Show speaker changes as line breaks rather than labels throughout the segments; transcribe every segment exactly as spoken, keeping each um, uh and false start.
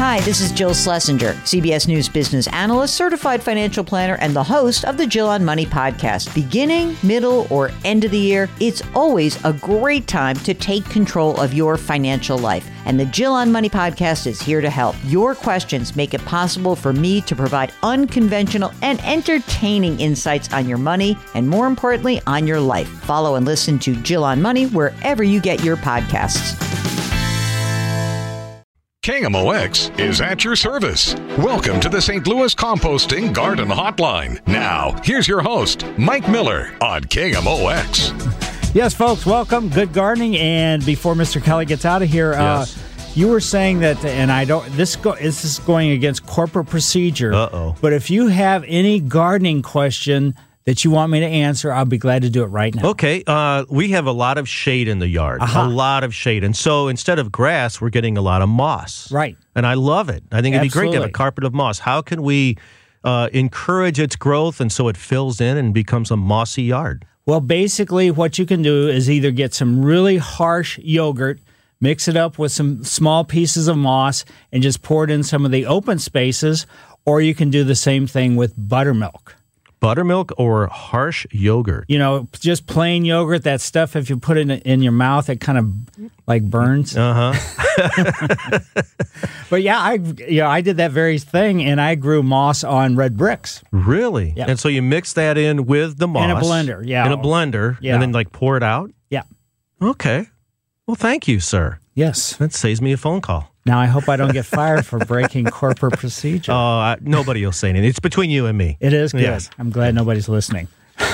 Hi, this is Jill Schlesinger, C B S News business analyst, certified financial planner, and the host of the Jill on Money podcast. Beginning, middle, or end of the year, it's always a great time to take control of your financial life. And the Jill on Money podcast is here to help. Your questions make it possible for me to provide unconventional and entertaining insights on your money, and more importantly, on your life. Follow and listen to Jill on Money wherever you get your podcasts.
K M O X is at your service. Welcome to the Saint Louis Composting Garden Hotline. Now, here's your host, Mike Miller on K M O X.
Yes, folks, welcome. Good gardening. And before Mister Kelly gets out of here,
yes.
uh, you were saying that, and I don't, this, go, this is going against corporate procedure.
Uh-oh.
But if you have any gardening question that you want me to answer, I'll be glad to do it right now.
Okay. Uh, we have a lot of shade in the yard.
Uh-huh.
A lot of shade. And so instead of grass, we're getting a lot of moss.
Right.
And I love it. I think it'd be great to have a
Absolutely.
carpet of moss. How can we uh, encourage its growth and so it fills in and becomes a mossy yard?
Well, basically what you can do is either get some really harsh yogurt, mix it up with some small pieces of moss, and just pour it in some of the open spaces, or you can do the same thing with buttermilk.
Buttermilk or harsh yogurt?
You know, just plain yogurt, that stuff, if you put it in your mouth, it kind of like burns.
Uh-huh.
But yeah, I you know, I did that very thing, and I grew moss on red bricks.
Really?
Yeah.
And so you mix that in with the moss.
In a blender, yeah.
In a blender,
Yeah.
and then like pour it out?
Yeah.
Okay. Well, thank you, sir.
Yes.
That saves me a phone call.
Now I hope I don't get fired for breaking corporate procedure.
Oh, uh, nobody will say anything. It's between you and me.
It is good.
Yes.
I'm glad nobody's listening.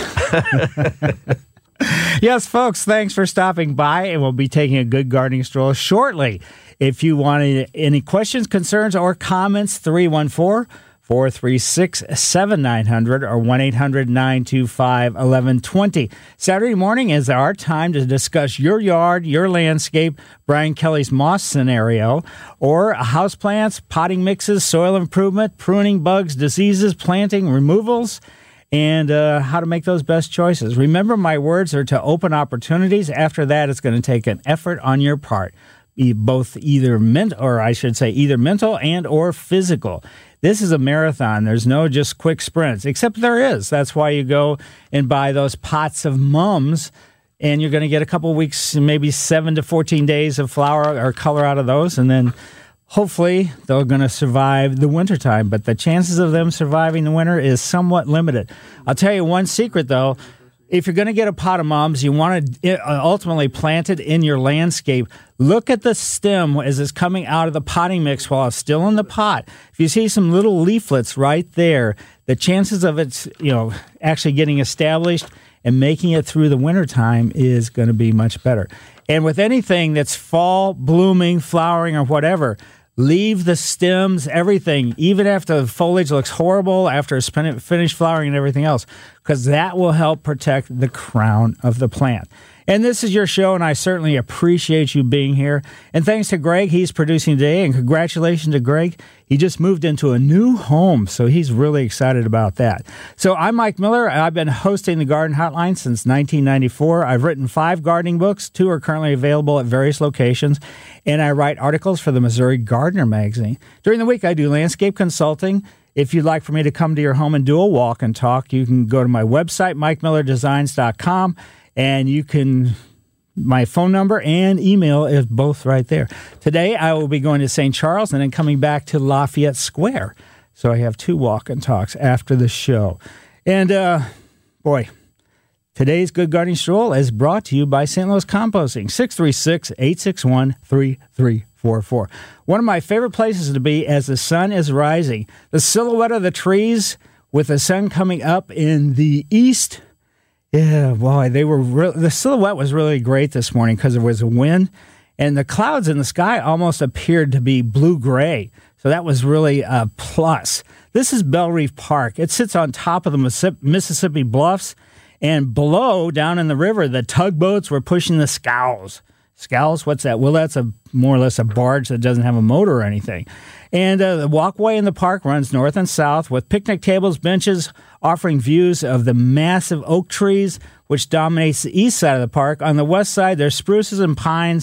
Yes, folks, thanks for stopping by, and we'll be taking a good gardening stroll shortly. If you want any questions, concerns, or comments, three one four, four three six, seven nine zero zero or one eight hundred, nine two five, one one two zero. Saturday morning is our time to discuss your yard, your landscape, Brian Kelly's moss scenario, or houseplants, potting mixes, soil improvement, pruning, bugs, diseases, planting, removals, and uh, how to make those best choices. Remember, my words are to open opportunities. After that, it's going to take an effort on your part, be both either ment or I should say either mental and or physical. This is a marathon. There's no just quick sprints, except there is. That's why you go and buy those pots of mums, and you're going to get a couple weeks, maybe seven to fourteen days of flower or color out of those, and then hopefully they're going to survive the wintertime. But the chances of them surviving the winter is somewhat limited. I'll tell you one secret, though. If you're going to get a pot of mums, you want to ultimately plant it in your landscape. Look at the stem as it's coming out of the potting mix while it's still in the pot. If you see some little leaflets right there, the chances of it, you know, actually getting established and making it through the wintertime is going to be much better. And with anything that's fall, blooming, flowering, or whatever, leave the stems, everything, even after the foliage looks horrible, after it's finished flowering and everything else, because that will help protect the crown of the plant. And this is your show, and I certainly appreciate you being here. And thanks to Greg, he's producing today, and congratulations to Greg. He just moved into a new home, so he's really excited about that. So I'm Mike Miller. I've been hosting the Garden Hotline since nineteen ninety-four. I've written five gardening books. Two are currently available at various locations, and I write articles for the Missouri Gardener magazine. During the week, I do landscape consulting. If you'd like for me to come to your home and do a walk and talk, you can go to my website, mike miller designs dot com. And you can, my phone number and email is both right there. Today, I will be going to Saint Charles and then coming back to Lafayette Square. So I have two walk and talks after the show. And, uh, boy, today's Good Gardening Stroll is brought to you by Saint Louis Composting, six three six, eight six one, three three four four. One of my favorite places to be as the sun is rising. The silhouette of the trees with the sun coming up in the east. Yeah, boy, they were re- the silhouette was really great this morning because there was a wind, and the clouds in the sky almost appeared to be blue-gray. So that was really a plus. This is Belle Reef Park. It sits on top of the Mississippi Bluffs, and below, down in the river, the tugboats were pushing the scows. Scows, what's that? Well, that's a more or less a barge that doesn't have a motor or anything. And uh, the walkway in the park runs north and south with picnic tables, benches, offering views of the massive oak trees, which dominates the east side of the park. On the west side, there's spruces and pines,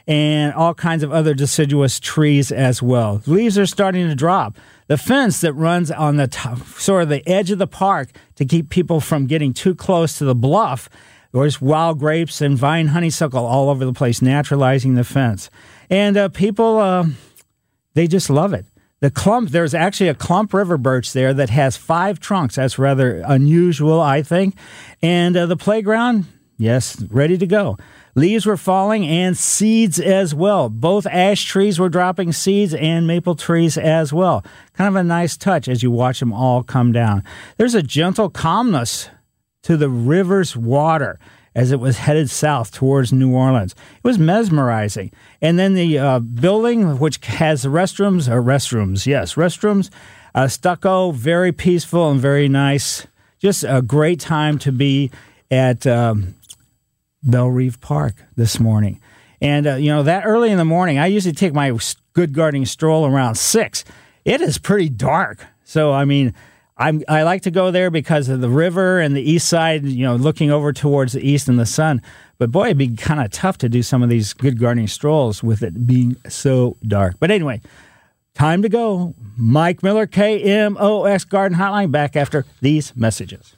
and all kinds of other deciduous trees as well. Leaves are starting to drop. The fence that runs on the top, sort of the edge of the park to keep people from getting too close to the bluff, there's wild grapes and vine honeysuckle all over the place, naturalizing the fence. And uh, people, uh, they just love it. The clump, there's actually a clump river birch there that has five trunks. That's rather unusual, I think. And uh, the playground, yes, ready to go. Leaves were falling and seeds as well. Both ash trees were dropping seeds and maple trees as well. Kind of a nice touch as you watch them all come down. There's a gentle calmness to the river's water as it was headed south towards New Orleans. It was mesmerizing. And then the uh, building, which has restrooms, or restrooms, yes, restrooms, uh, stucco, very peaceful and very nice. Just a great time to be at um, Belle Reve Park this morning. And, uh, you know, that early in the morning, I usually take my good gardening stroll around six. It is pretty dark. So, I mean, I'm, I like to go there because of the river and the east side, you know, looking over towards the east and the sun. But, boy, it'd be kind of tough to do some of these good gardening strolls with it being so dark. But anyway, time to go. Mike Miller, K M O X Garden Hotline, back after these messages.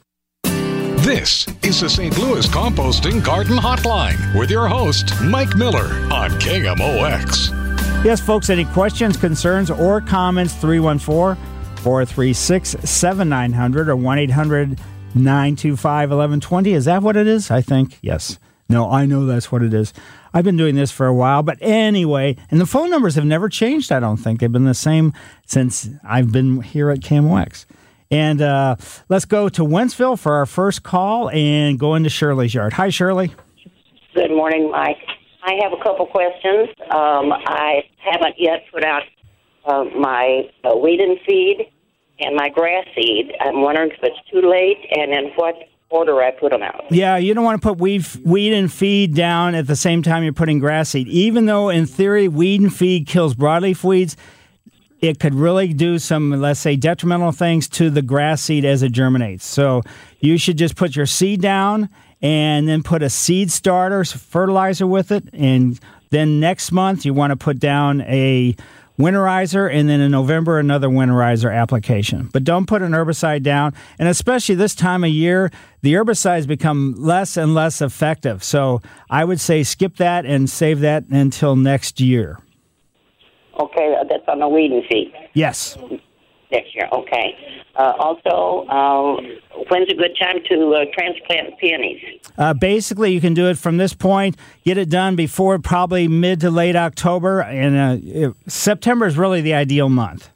This is the Saint Louis Composting Garden Hotline with your host, Mike Miller on K M O X.
Yes, folks, any questions, concerns, or comments, three one four, four three six, seven nine zero zero or one eight hundred, nine two five, one one two zero. Is that what it is? I think, yes. No, I know that's what it is. I've been doing this for a while, but anyway, and the phone numbers have never changed, I don't think. They've been the same since I've been here at K M O X. And uh, let's go to Wentzville for our first call and go into Shirley's yard. Hi, Shirley.
Good morning, Mike. I have a couple questions. Um, I haven't yet put out uh, my uh, weed and feed and my grass seed. I'm wondering if it's too late and in what order I put them out.
Yeah, you don't want to put weed, weed and feed down at the same time you're putting grass seed. Even though, in theory, weed and feed kills broadleaf weeds, it could really do some, let's say, detrimental things to the grass seed as it germinates. So you should just put your seed down and then put a seed starter, fertilizer with it. And then next month you want to put down a winterizer, and then in November another winterizer application. But don't put an herbicide down. And especially this time of year, the herbicides become less and less effective. So I would say skip that and save that until next year.
Okay, that's on the weed and feed.
Yes.
Next year, okay. Uh, also, uh, when's a good time to uh, transplant peonies?
Uh, basically, you can do it from this point, get it done before probably mid to late October, and uh, it, September is really the ideal month.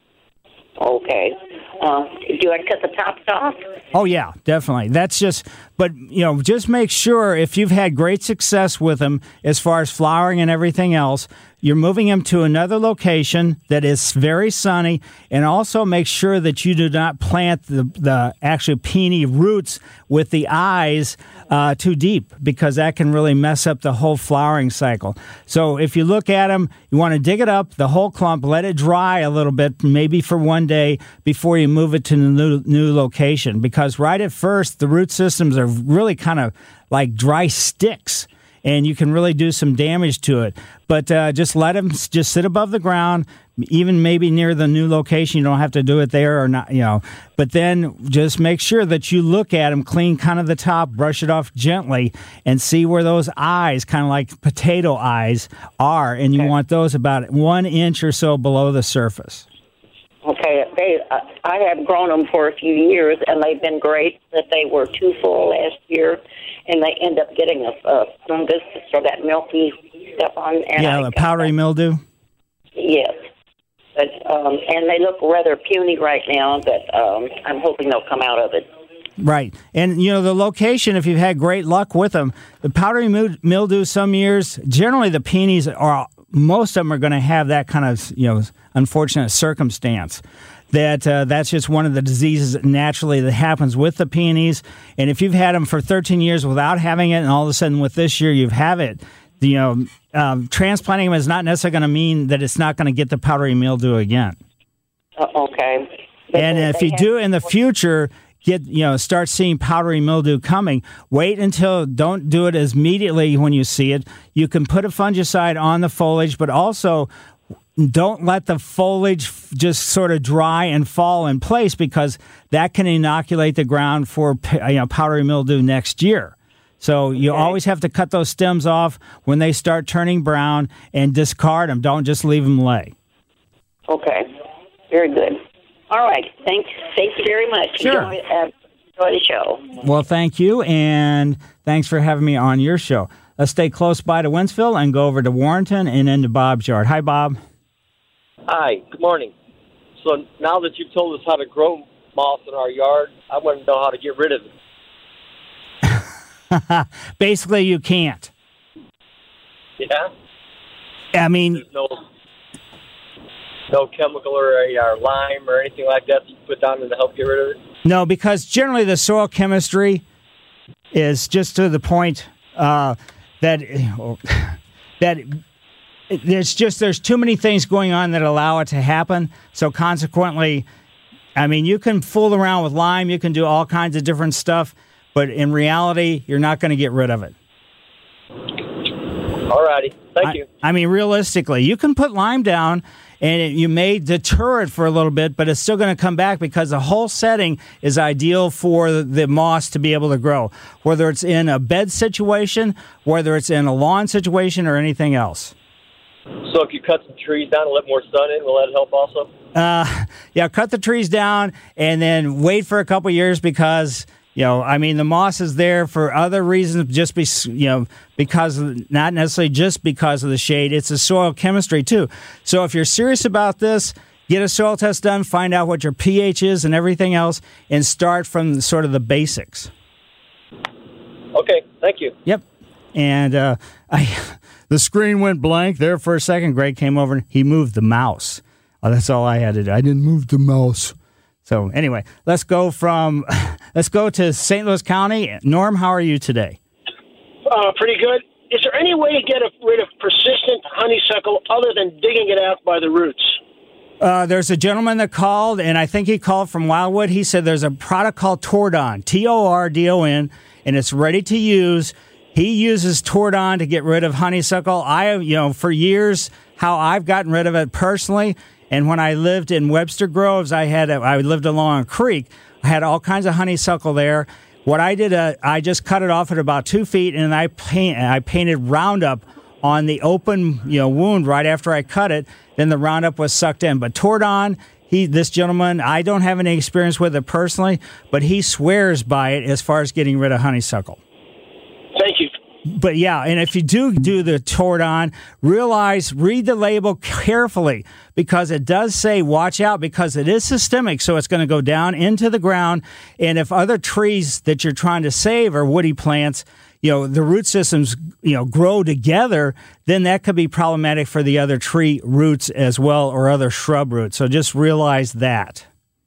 Okay. Uh, do I cut the tops off?
Oh, yeah, definitely. That's just, but, you know, just make sure if you've had great success with them as far as flowering and everything else, you're moving them to another location that is very sunny, and also make sure that you do not plant the, the actual peony roots with the eyes uh, too deep, because that can really mess up the whole flowering cycle. So if you look at them, you want to dig it up, the whole clump, let it dry a little bit, maybe for one day, before you move it to the new, new location, because right at first, the root systems are really kind of like dry sticks, and you can really do some damage to it. But uh, just let them just sit above the ground, even maybe near the new location. You don't have to do it there or not, you know. But then just make sure that you look at them, clean kind of the top, brush it off gently, and see where those eyes, kind of like potato eyes, are. And you
okay.
want those about one inch or so below the surface.
Okay, they. Uh, I have grown them for a few years, and they've been great. That they were too full last year, and they end up getting a, a fungus or that milky stuff on. And
yeah,
I,
the powdery uh, mildew.
Yes, but um, and they look rather puny right now. But um, I'm hoping they'll come out of it.
Right. And, you know, the location, if you've had great luck with them, the powdery mildew some years, generally the peonies are, most of them are going to have that kind of, you know, unfortunate circumstance. That uh, that's just one of the diseases naturally that happens with the peonies. And if you've had them for thirteen years without having it, and all of a sudden with this year you have it, you know, um, transplanting them is not necessarily going to mean that it's not going to get the powdery mildew again.
Uh, okay. But
and
they,
if
they
you do in the future, get, you know, start seeing powdery mildew coming, wait until, don't do it as immediately when you see it. You can put a fungicide on the foliage, but also don't let the foliage just sort of dry and fall in place, because that can inoculate the ground for, you know, powdery mildew next year. So you okay. always have to cut those stems off when they start turning brown and discard them. Don't just leave them lay.
Okay. Very good. All right. Thanks. Thank you very much.
Sure.
Enjoy, uh, enjoy the show.
Well, thank you, and thanks for having me on your show. Let's stay close by to Wentzville and go over to Warrenton and into Bob's yard. Hi, Bob.
Hi. Good morning. So now that you've told us how to grow moss in our yard, I want to know how to get rid of it.
Basically, you can't.
Yeah?
I mean...
There's no, no chemical or, a, or lime or anything like that that you put down to help get rid of it?
No, because generally the soil chemistry is just to the point uh, that that there's just there's too many things going on that allow it to happen. So consequently, I mean, you can fool around with lime, you can do all kinds of different stuff, but in reality, you're not going to get rid of it.
All righty. Thank
I,
you.
I mean, realistically, you can put lime down, and it, you may deter it for a little bit, but it's still going to come back, because the whole setting is ideal for the, the moss to be able to grow, whether it's in a bed situation, whether it's in a lawn situation, or anything else.
So if you cut some trees down and let more sun in, will that help also?
Uh, yeah, cut the trees down and then wait for a couple years, because... You know, I mean, the moss is there for other reasons, just be, you know, because of, not necessarily just because of the shade. It's the soil chemistry, too. So if you're serious about this, get a soil test done, find out what your pH is and everything else, and start from sort of the basics.
Okay, thank you.
Yep. And uh, I, the screen went blank there for a second. Greg came over and he moved the mouse. Oh, that's all I had to do. I didn't move the mouse. So anyway, let's go from let's go to Saint Louis County. Norm, how are you today?
Uh, pretty good. Is there any way to get rid of persistent honeysuckle other than digging it out by the roots?
Uh, there's a gentleman that called, and I think he called from Wildwood. He said there's a product called Tordon, T O R D O N, and it's ready to use. He uses Tordon to get rid of honeysuckle. I, you know, for years, how I've gotten rid of it personally. And when I lived in Webster Groves, I had a, I lived along a creek. I had all kinds of honeysuckle there. What I did, uh, I just cut it off at about two feet, and I paint, I painted Roundup on the open, you know, wound right after I cut it. Then the Roundup was sucked in. But Tordon, he, this gentleman, I don't have any experience with it personally, but he swears by it as far as getting rid of honeysuckle.
Thank you.
But yeah, and if you do do the Tordon, realize, read the label carefully, because it does say watch out, because it is systemic, so it's going to go down into the ground. And if other trees that you're trying to save are woody plants, you know, the root systems, you know, grow together, then that could be problematic for the other tree roots as well, or other shrub roots. So just realize that.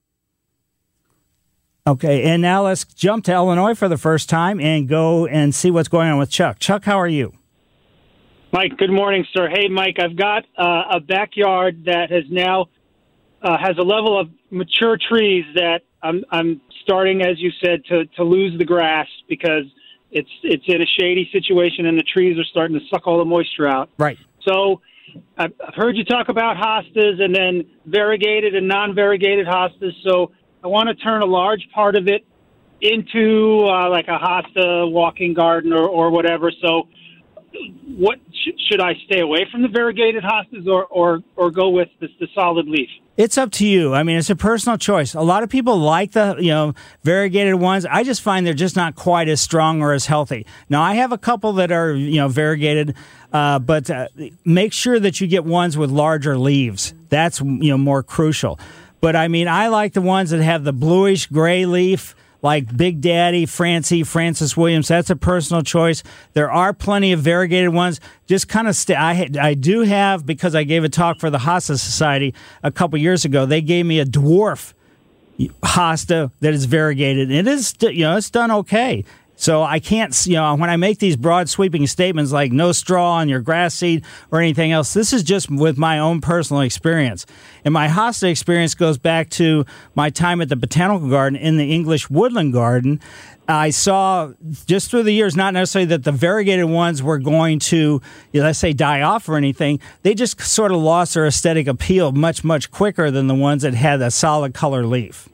Okay, and now let's jump to Illinois for the first time and go and see what's going on with Chuck. Chuck, how are you?
Mike, good morning, sir. Hey, Mike, I've got uh, a backyard that has now uh, has a level of mature trees that I'm, I'm starting, as you said, to, to lose the grass, because it's it's in a shady situation and the trees are starting to suck all the moisture out.
Right.
So I've heard you talk about hostas and then variegated and non-variegated hostas, so I want to turn a large part of it into uh, like a hosta walking garden or, or whatever. So what sh- should I stay away from the variegated hostas or, or, or go with the, the solid leaf?
It's up to you. I mean, it's a personal choice. A lot of people like the, you know, variegated ones. I just find they're just not quite as strong or as healthy. Now, I have a couple that are, you know, variegated, uh, but uh, make sure that you get ones with larger leaves. That's, you know, more crucial. But, I mean, I like the ones that have the bluish gray leaf, like Big Daddy, Francie, Francis Williams. That's a personal choice. There are plenty of variegated ones. Just kind of stay. I, I do have, because I gave a talk for the Hosta Society a couple years ago, they gave me a dwarf hosta that is variegated. It is, you know, it's done okay. So I can't, you know, when I make these broad sweeping statements like no straw on your grass seed or anything else, this is just with my own personal experience. And my hosta experience goes back to my time at the Botanical Garden in the English Woodland Garden. I saw just through the years, not necessarily that the variegated ones were going to, you know, let's say, die off or anything. They just sort of lost their aesthetic appeal much, much quicker than the ones that had a solid color leaf.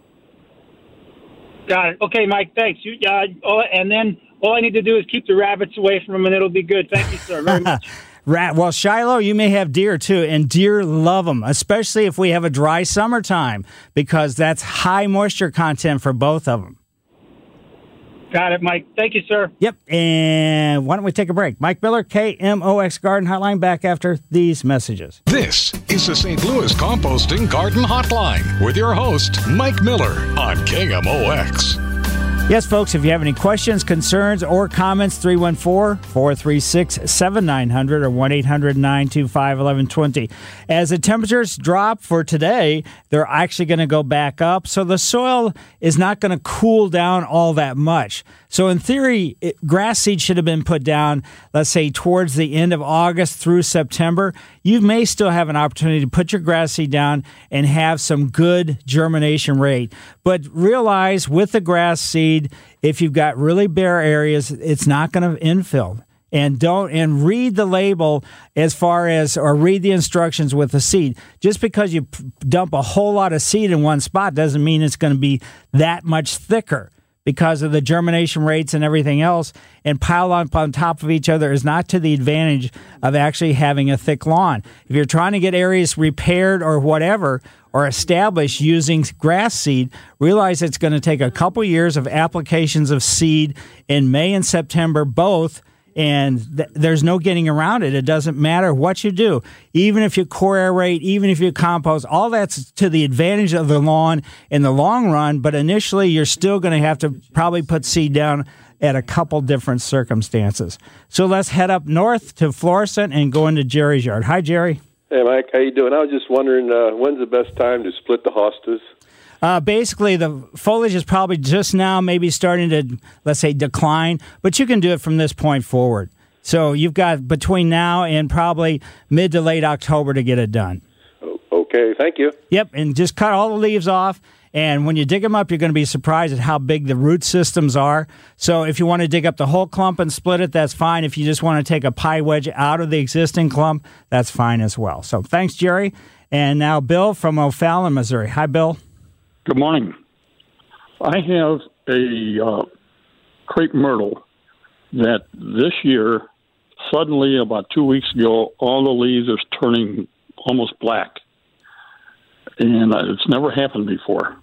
Got it. Okay, Mike, thanks. You, uh, oh, and then all I need to do is keep the rabbits away from them, and it'll be good. Thank you, sir, very much.
Rat. Well, Shiloh, you may have deer, too, and deer love them, especially if we have a dry summertime, because that's high moisture content for both of them.
Got it, Mike. Thank you, sir.
Yep, and why don't we take a break? Mike Miller, K M O X Garden Hotline, back after these messages.
This is the Saint Louis Composting Garden Hotline with your host, Mike Miller, on K M O X.
Yes, folks, if you have any questions, concerns, or comments, three one four, four three six, seven nine zero zero or one eight hundred, nine two five, one one two zero. As the temperatures drop for today, they're actually going to go back up, so the soil is not going to cool down all that much. So in theory, it, grass seed should have been put down, let's say, towards the end of August through September. You may still have an opportunity to put your grass seed down and have some good germination rate. But realize with the grass seed, if you've got really bare areas, it's not going to infill. And don't and read the label as far as, or read the instructions with the seed. Just because you p- dump a whole lot of seed in one spot doesn't mean it's going to be that much thicker, because of the germination rates and everything else, and pile up on top of each other is not to the advantage of actually having a thick lawn. If you're trying to get areas repaired or whatever, or established using grass seed, realize it's going to take a couple years of applications of seed in May and September both, and th- there's no getting around it. It doesn't matter what you do. Even if you core aerate, even if you compost, all that's to the advantage of the lawn in the long run, but initially you're still going to have to probably put seed down at a couple different circumstances. So let's head up north to Florissant and go into Jerry's yard. Hi, Jerry.
Hey, Mike. How you doing? I was just wondering, uh, when's the best time to split the hostas?
Uh, basically, the foliage is probably just now maybe starting to, let's say, decline, but you can do it from this point forward. So you've got between now and probably mid to late October to get it done.
Okay, thank you.
Yep, and just cut all the leaves off, and when you dig them up, you're going to be surprised at how big the root systems are. So if you want to dig up the whole clump and split it, that's fine. If you just want to take a pie wedge out of the existing clump, that's fine as well. So thanks, Jerry. And now Bill from O'Fallon, Missouri. Hi, Bill.
Good morning. I have a uh, crepe myrtle that this year, suddenly about two weeks ago, all the leaves are turning almost black. And it's never happened before.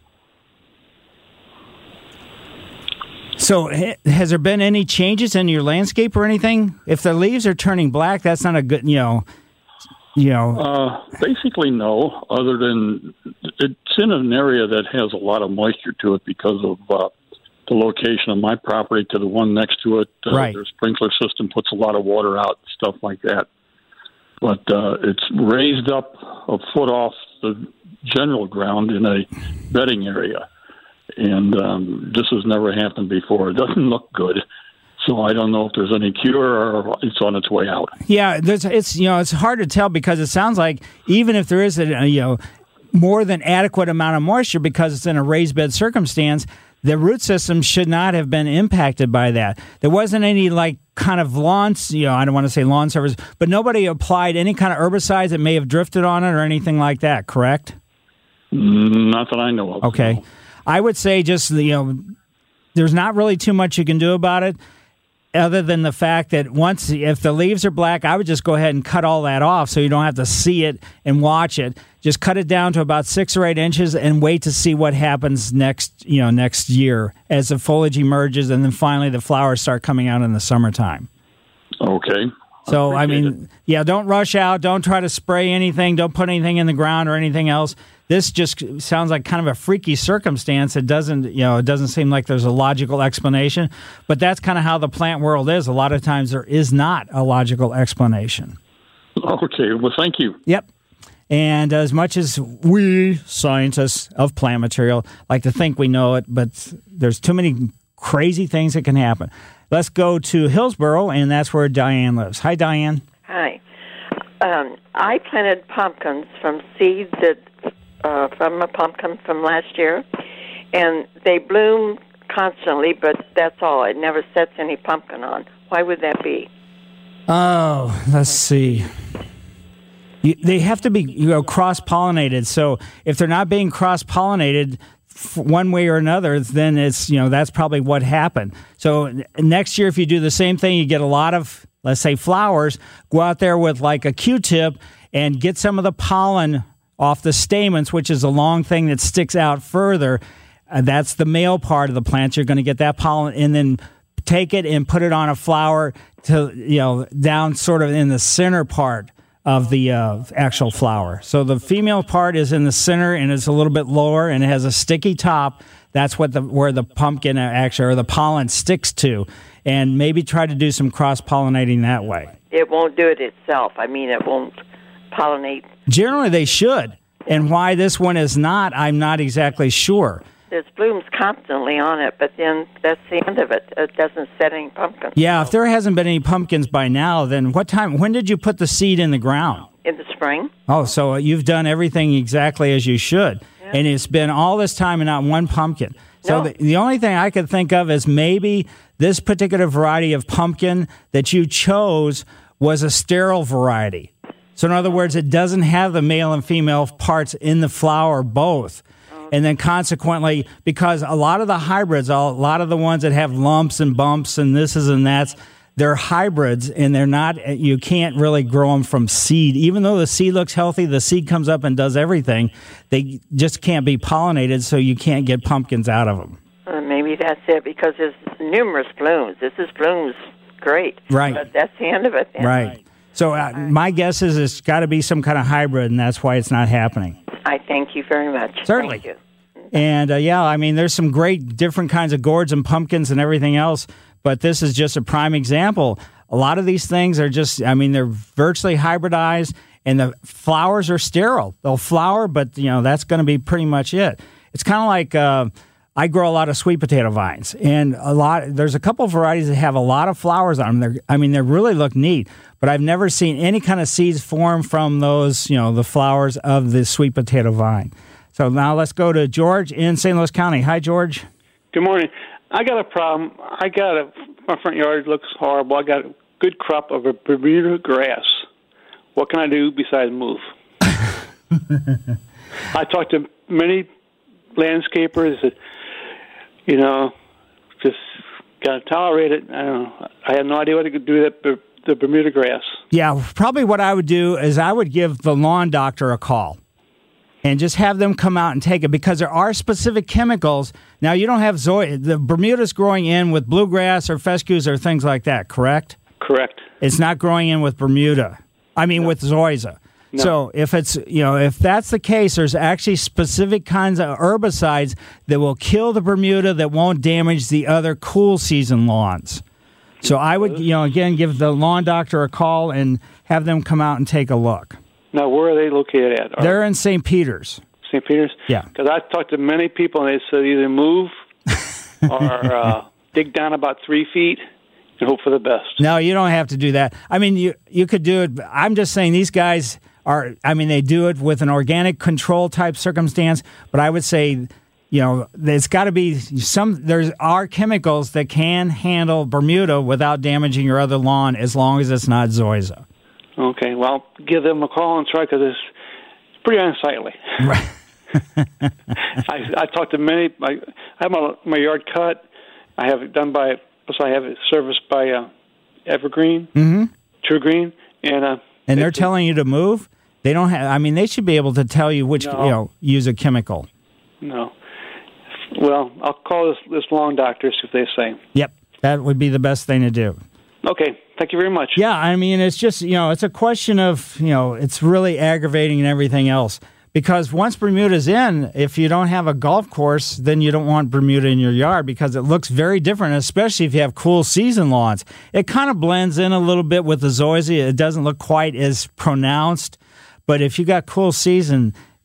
So has there been any changes in your landscape or anything? If the leaves are turning black, that's not a good, you know... You know,
uh, basically no. Other than it's in an area that has a lot of moisture to it because of uh, the location of my property to the one next to it. Uh,
right.
Their sprinkler system puts a lot of water out, stuff like that. But uh, it's raised up a foot off the general ground in a bedding area, and um, this has never happened before. It doesn't look good. So I don't know if there's any cure or it's on its way out.
Yeah, there's, it's you know it's hard to tell because it sounds like even if there is a you know more than adequate amount of moisture because it's in a raised bed circumstance, the root system should not have been impacted by that. There wasn't any like kind of lawn, you know, I don't want to say lawn service, but nobody applied any kind of herbicides that may have drifted on it or anything like that. Correct?
Not that I know of.
Okay,
no.
I would say just you know there's not really too much you can do about it. Other than the fact that once, if the leaves are black, I would just go ahead and cut all that off so you don't have to see it and watch it. Just cut it down to about six or eight inches and wait to see what happens next, you know, next year as the foliage emerges and then finally the flowers start coming out in the summertime.
Okay.
So, I mean, it. yeah, don't rush out. Don't try to spray anything. Don't put anything in the ground or anything else. This just sounds like kind of a freaky circumstance. It doesn't, you know, it doesn't seem like there's a logical explanation, but that's kind of how the plant world is. A lot of times there is not a logical explanation.
Okay. Well, thank you.
Yep. And as much as we scientists of plant material like to think we know it, but there's too many crazy things that can happen. Let's go to Hillsboro, and that's where Diane lives. Hi, Diane.
Hi. Um, I planted pumpkins from seeds that uh, from a pumpkin from last year, and they bloom constantly, but that's all. It never sets any pumpkin on. Why would that be?
Oh, let's see. You, they have to be, you know, cross-pollinated. So if they're not being cross-pollinated one way or another, then it's, you know, that's probably what happened. So next year, if you do the same thing, you get a lot of, let's say, flowers. Go out there with like a Q-tip and get some of the pollen off the stamens, which is a long thing that sticks out further. Uh, that's the male part of the plant. You're going to get that pollen, and then take it and put it on a flower to, you know, down sort of in the center part of the uh, actual flower. So the female part is in the center, and it's a little bit lower, and it has a sticky top. That's what the where the pumpkin actually, or the pollen sticks to. And maybe try to do some cross-pollinating that way.
It won't do it itself. I mean, it won't pollinate.
Generally, they should. And why this one is not, I'm not exactly sure.
There's blooms constantly on it, but then that's the end of it. It doesn't set any pumpkins.
Yeah, if there hasn't been any pumpkins by now, then what time, when did you put the seed in the ground?
In the spring.
Oh, so you've done everything exactly as you should. Yeah. And it's been all this time and not one pumpkin. So no. the, the only thing I could think of is maybe this particular variety of pumpkin that you chose was a sterile variety. So in other words, it doesn't have the male and female parts in the flower both. And then consequently, because a lot of the hybrids, a lot of the ones that have lumps and bumps and this is and that's, they're hybrids, and they're not, you can't really grow them from seed. Even though the seed looks healthy, the seed comes up and does everything. They just can't be pollinated, so you can't get pumpkins out of them.
Uh, maybe that's it, because there's numerous blooms. This is blooms great.
Right.
But that's the end of it then.
Right. So uh, my guess is it's got to be some kind of hybrid, and that's why it's not happening.
I thank you very much.
Certainly.
Thank you.
And, uh, yeah, I mean, there's some great different kinds of gourds and pumpkins and everything else, but this is just a prime example. A lot of these things are just, I mean, they're virtually hybridized, and the flowers are sterile. They'll flower, but, you know, that's going to be pretty much it. It's kind of like uh, I grow a lot of sweet potato vines, and a lot. There's a couple of varieties that have a lot of flowers on them. They're, I mean, they really look neat, but I've never seen any kind of seeds form from those, you know, the flowers of the sweet potato vine. So now let's go to George in Saint Louis County. Hi, George.
Good morning. I got a problem. I got a, my front yard looks horrible. I got a good crop of a Bermuda grass. What can I do besides move? I talked to many landscapers that, you know, just got to tolerate it. I don't know. I have no idea what I could do with that, the Bermuda grass.
Yeah, probably what I would do is I would give the lawn doctor a call and just have them come out and take it, because there are specific chemicals. Now, you don't have zoysia. The Bermuda's growing in with bluegrass or fescues or things like that, correct?
Correct.
It's not growing in with Bermuda. I mean, no. with zoysia. No. So if it's, you know, if that's the case, there's actually specific kinds of herbicides that will kill the Bermuda that won't damage the other cool season lawns. So I would, you know, again, give the lawn doctor a call and have them come out and take a look.
Now, where are they located at? Are
They're in Saint Peter's.
Saint Peter's?
Yeah.
Because I talked to many people, and they said either move or uh, dig down about three feet and hope for the best.
No, you don't have to do that. I mean, you you could do it. I'm just saying these guys are, I mean, they do it with an organic control type circumstance, but I would say, you know, there's got to be some, there are chemicals that can handle Bermuda without damaging your other lawn, as long as it's not zoysia.
Okay, well, give them a call and try, because it's pretty unsightly.
Right.
I, I talked to many. I, I have my, my yard cut. I have it done by. Plus, I have it serviced by uh, Evergreen,
mm-hmm.
True Green, and uh,
and they're telling you to move. They don't have. I mean, they should be able to tell you which,
no.
you know, use a chemical.
No. Well, I'll call this this lawn doctor, see if they say.
Yep, that would be the best thing to do.
Okay, thank you very much.
Yeah, I mean, it's just, you know, it's a question of, you know, it's really aggravating and everything else. Because once Bermuda's in, if you don't have a golf course, then you don't want Bermuda in your yard, because it looks very different, especially if you have cool season lawns. It kind of blends in a little bit with the zoysia. It doesn't look quite as pronounced. But if you got cool season,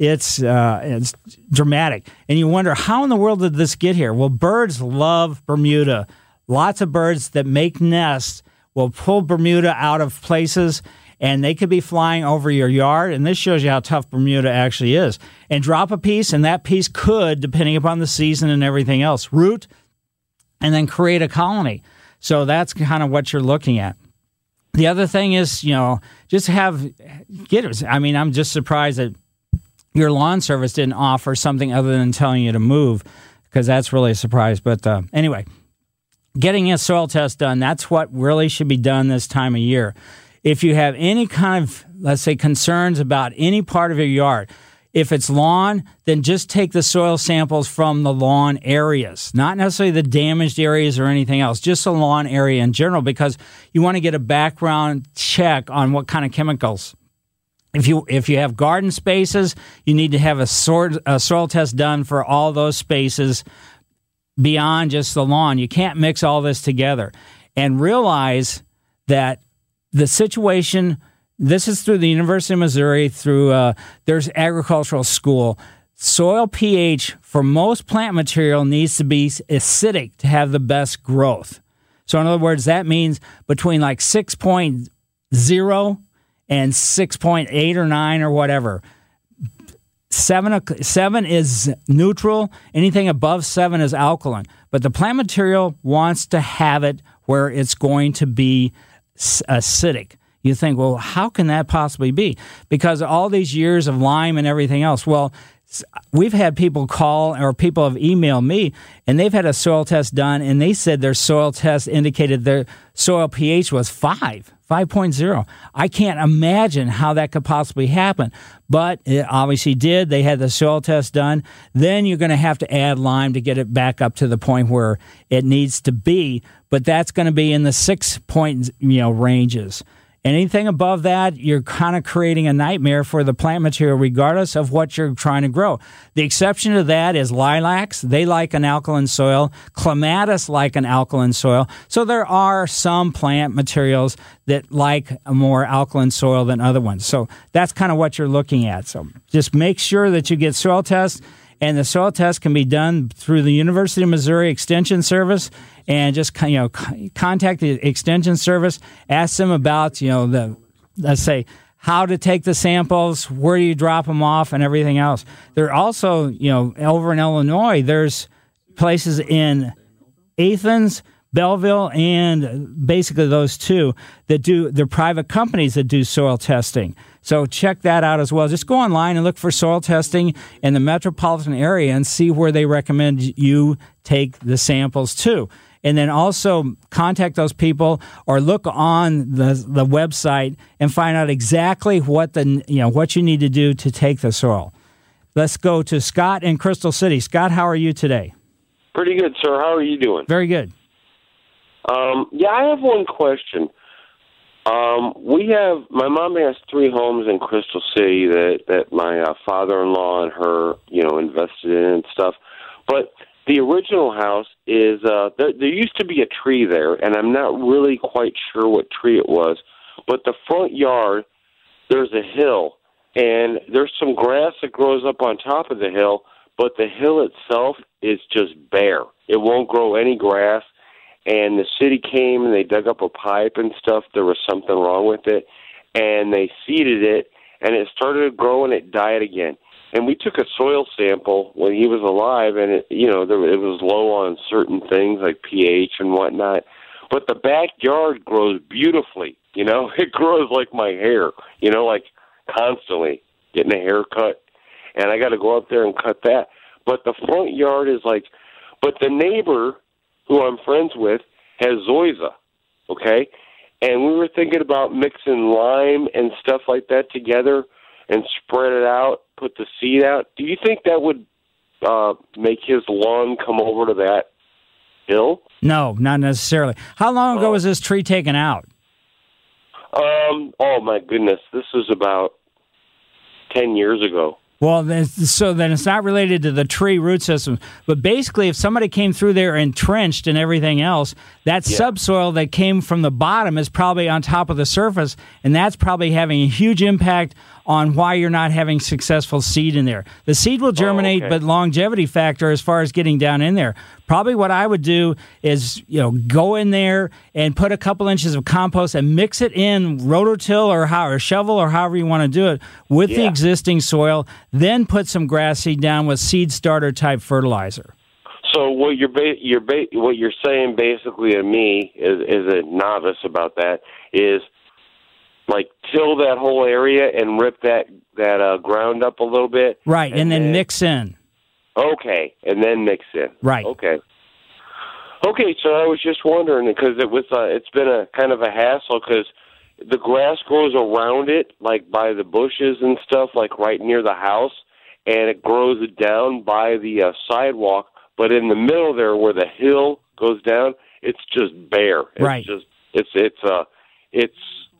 It's uh, it's dramatic. And you wonder, how in the world did this get here? Well, birds love Bermuda. Lots of birds that make nests will pull Bermuda out of places, and they could be flying over your yard. And this shows you how tough Bermuda actually is. And drop a piece, and that piece could, depending upon the season and everything else, root and then create a colony. So that's kind of what you're looking at. The other thing is, you know, just have getters. I mean, I'm just surprised that your lawn service didn't offer something other than telling you to move, because that's really a surprise. But uh, anyway, getting a soil test done, that's what really should be done this time of year. If you have any kind of, let's say, concerns about any part of your yard, if it's lawn, then just take the soil samples from the lawn areas, not necessarily the damaged areas or anything else, just the lawn area in general, because you want to get a background check on what kind of chemicals. If you if you have garden spaces, you need to have a, sort, a soil test done for all those spaces beyond just the lawn. You can't mix all this together. And realize that the situation, this is through the University of Missouri, through uh, there's agricultural school. Soil pH for most plant material needs to be acidic to have the best growth. So in other words, that means between like six point oh and six point eight or nine or whatever. Seven, seven is neutral. Anything above seven is alkaline. But the plant material wants to have it where it's going to be acidic. You think, well, how can that possibly be? Because of all these years of lime and everything else. Well, we've had people call, or people have emailed me, and they've had a soil test done, and they said their soil test indicated their soil pH was five, five point oh. I can't imagine how that could possibly happen, but it obviously did. They had the soil test done. Then you're going to have to add lime to get it back up to the point where it needs to be, but that's going to be in the six point, you know, ranges. Anything above that, you're kind of creating a nightmare for the plant material, regardless of what you're trying to grow. The exception to that is lilacs. They like an alkaline soil. Clematis like an alkaline soil. So there are some plant materials that like a more alkaline soil than other ones. So that's kind of what you're looking at. So just make sure that you get soil tests. And the soil test can be done through the University of Missouri Extension Service, and just, you know, contact the Extension Service, ask them about, you know, the, let's say, how to take the samples, where do you drop them off, and everything else. There are also, you know, over in Illinois, there's places in Athens, Belleville, and basically those two that do, they're private companies that do soil testing. So check that out as well. Just go online and look for soil testing in the metropolitan area and see where they recommend you take the samples to. And then also contact those people or look on the the website and find out exactly what the you know what you need to do to take the soil. Let's go to Scott in Crystal City. Scott, how are you today?
Pretty good, sir. How are you doing?
Very good.
Um, yeah, I have one question. Um, we have, my mom has three homes in Crystal City that, that my uh, father-in-law and her, you know, invested in and stuff. But the original house is, uh, there, there used to be a tree there, and I'm not really quite sure what tree it was. But the front yard, there's a hill, and there's some grass that grows up on top of the hill, but the hill itself is just bare. It won't grow any grass. And the city came and they dug up a pipe and stuff. There was something wrong with it. And they seeded it, and it started to grow, and it died again. And we took a soil sample when he was alive, and it, you know, there, it was low on certain things like pH and whatnot. But the backyard grows beautifully. You know, it grows like my hair, you know, like constantly getting a haircut. And I got to go out there and cut that. But the front yard is like, but the neighbor who I'm friends with, has zoysia, okay? And we were thinking about mixing lime and stuff like that together and spread it out, put the seed out. Do you think that would uh, make his lawn come over to that hill?
No, not necessarily. How long ago oh. was this tree taken out?
Um. Oh, my goodness. This was about ten years ago.
Well, so then it's not related to the tree root system. But basically, if somebody came through there and trenched and everything else, that yeah. subsoil that came from the bottom is probably on top of the surface, and that's probably having a huge impact on why you're not having successful seed in there. The seed will germinate,
Oh, okay.
but longevity factor as far as getting down in there. Probably what I would do is, you know, go in there and put a couple inches of compost and mix it in rototill or how or shovel or however you want to do it with the
Yeah.
existing soil. Then put some grass seed down with seed starter type fertilizer.
So what you're ba- you're ba- what you're saying basically to me is is a novice about that is like till that whole area and rip that that uh, ground up a little bit.
Right, and, and then, then mix in.
Okay, and then mix in.
Right.
Okay. Okay, so I was just wondering because it was uh, it's been a kind of a hassle because the grass grows around it, like by the bushes and stuff, like right near the house, and it grows down by the uh, sidewalk. But in the middle there, where the hill goes down, it's just bare. It's
right.
Just it's it's uh it's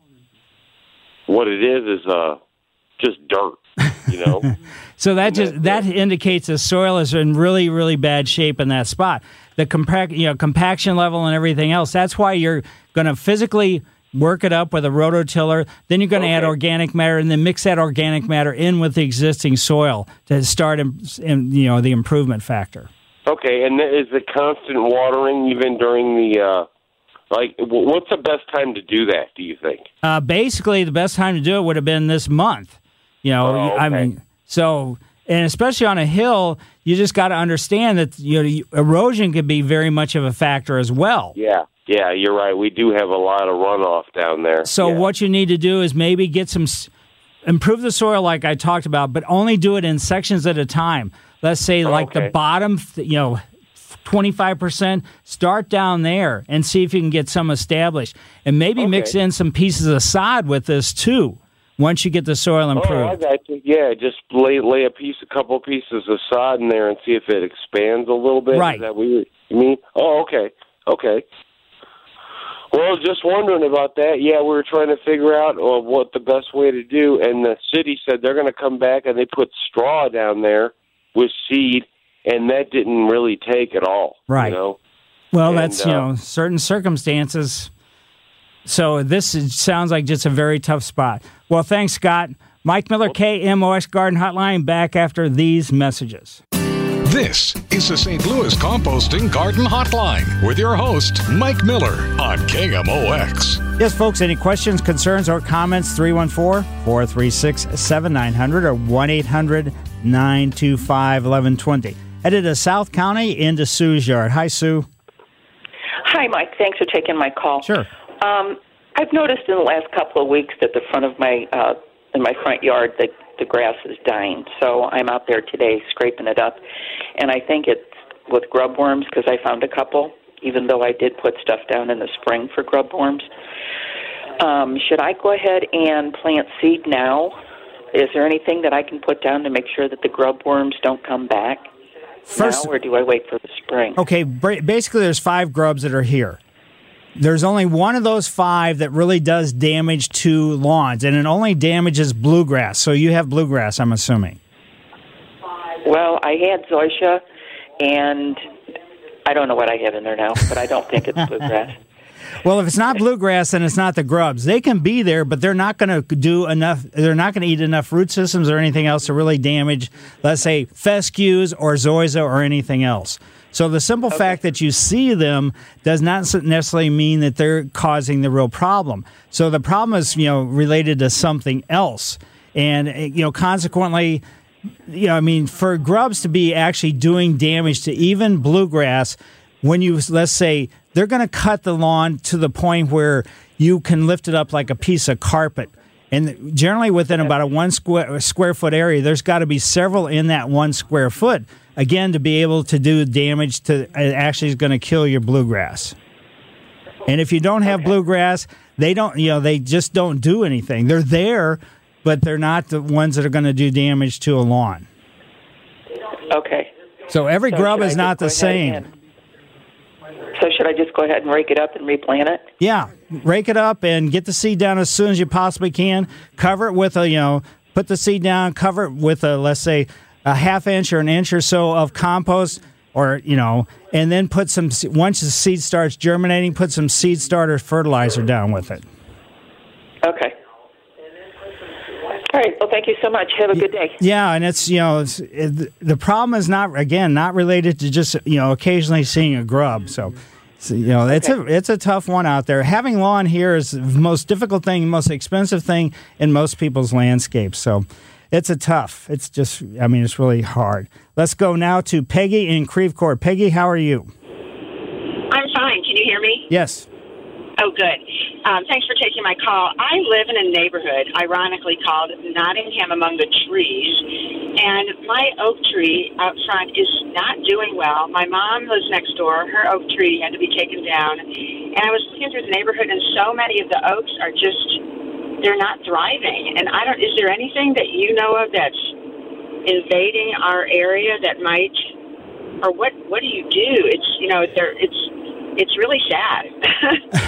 what it is is uh just dirt. You know.
So that just that indicates the soil is in really, really bad shape in that spot. The compact, you know, compaction level and everything else. That's why you're going to physically work it up with a rototiller. Then you're going to
Okay.
add organic matter, and then mix that organic matter in with the existing soil to start, in, in, you know, the improvement factor.
Okay, and is the constant watering even during the uh, like? w- What's the best time to do that? Do you think?
Uh, basically, the best time to do it would have been this month. You know,
Oh,
I
okay.
mean, so, and especially on a hill, you just got to understand that, you know, erosion could be very much of a factor as well.
Yeah, yeah, you're right. We do have a lot of runoff down there.
So
yeah.
what you need to do is maybe get some, s- improve the soil like I talked about, but only do it in sections at a time. Let's say like the
Okay.
bottom, you know, twenty-five percent, start down there and see if you can get some established. And maybe mix
Okay.
in some pieces of sod with this too, once you get the soil improved.
Oh, I got you. Yeah, just lay lay a piece, a couple pieces of sod in there and see if it expands a little bit.
Right.
Is that what you you mean? Oh, okay, okay. Well, just wondering about that. Yeah, we were trying to figure out uh, what the best way to do, and the city said they're going to come back and they put straw down there with seed, and that didn't really take at all.
Right.
You know?
Well,
And,
that's, you
uh,
know, certain circumstances. So this is, sounds like just a very tough spot. Well, thanks, Scott. Mike Miller, K M O X Garden Hotline, back after these messages.
This is the Saint Louis Composting Garden Hotline with your host, Mike Miller on K M O X.
Yes, folks, any questions, concerns, or comments, three one four, four three six, seven nine zero zero or one eight hundred, nine two five, one one two zero. Headed to South County into Sue's yard. Hi, Sue.
Hi, Mike. Thanks for taking my call.
Sure.
Um, I've noticed in the last couple of weeks that the front of my uh, in my front yard, the the grass is dying. So I'm out there today scraping it up, and I think it's with grub worms because I found a couple. Even though I did put stuff down in the spring for grub worms, um, should I go ahead and plant seed now? Is there anything that I can put down to make sure that the grub worms don't come back
First-
now, or do I wait for the spring?
Okay, ba- basically there's five grubs that are here. There's only one of those five that really does damage to lawns, and it only damages bluegrass. So you have bluegrass, I'm assuming.
Well, I had zoysia, and I don't know what I have in there now, but I don't think it's bluegrass.
Well, if it's not bluegrass, then it's not the grubs. They can be there, but they're not going to do enough. They're not going to eat enough root systems or anything else to really damage, let's say, fescues or zoysia or anything else. So the simple fact that you see them does not necessarily mean that they're causing the real problem. So the problem is, you know, related to something else. And, you know, consequently, you know, I mean, for grubs to be actually doing damage to even bluegrass, when you, let's say, they're going to cut the lawn to the point where you can lift it up like a piece of carpet. And generally within about a one square, square foot area, there's got to be several in that one square foot, again, to be able to do damage to, it actually is going to kill your bluegrass. And if you don't have okay. bluegrass, they don't, you know, they just don't do anything. They're there, but they're not the ones that are going to do damage to a lawn.
Okay.
So every
so
grub is not the same.
And, so should I just go ahead and rake it up and replant it?
Yeah, rake it up and get the seed down as soon as you possibly can. Cover it with a, you know, put the seed down, cover it with a, let's say, a half inch or an inch or so of compost, or, you know, and then put some, once the seed starts germinating, put some seed starter fertilizer down with it.
Okay. All right. Well, thank you so much. Have a good day.
Yeah, and it's, you know, it's, it, the problem is not, again, not related to just, you know, occasionally seeing a grub. So, so you know, it's, okay. a, it's a tough one out there. Having lawn here is the most difficult thing, most expensive thing in most people's landscapes. So it's a tough. It's just, I mean, it's really hard. Let's go now to Peggy in Creve Coeur. Peggy, how are you?
I'm fine. Can you hear me?
Yes.
Oh, good. Um, thanks for taking my call. I live in a neighborhood, ironically called Nottingham Among the Trees, and my oak tree out front is not doing well. My mom lives next door. Her oak tree had to be taken down, and I was looking through the neighborhood, and so many of the oaks are just, they're not thriving. And I don't, is there anything that you know of that's invading our area that might, or what, what do you do? It's, you know, there, it's, it's really sad.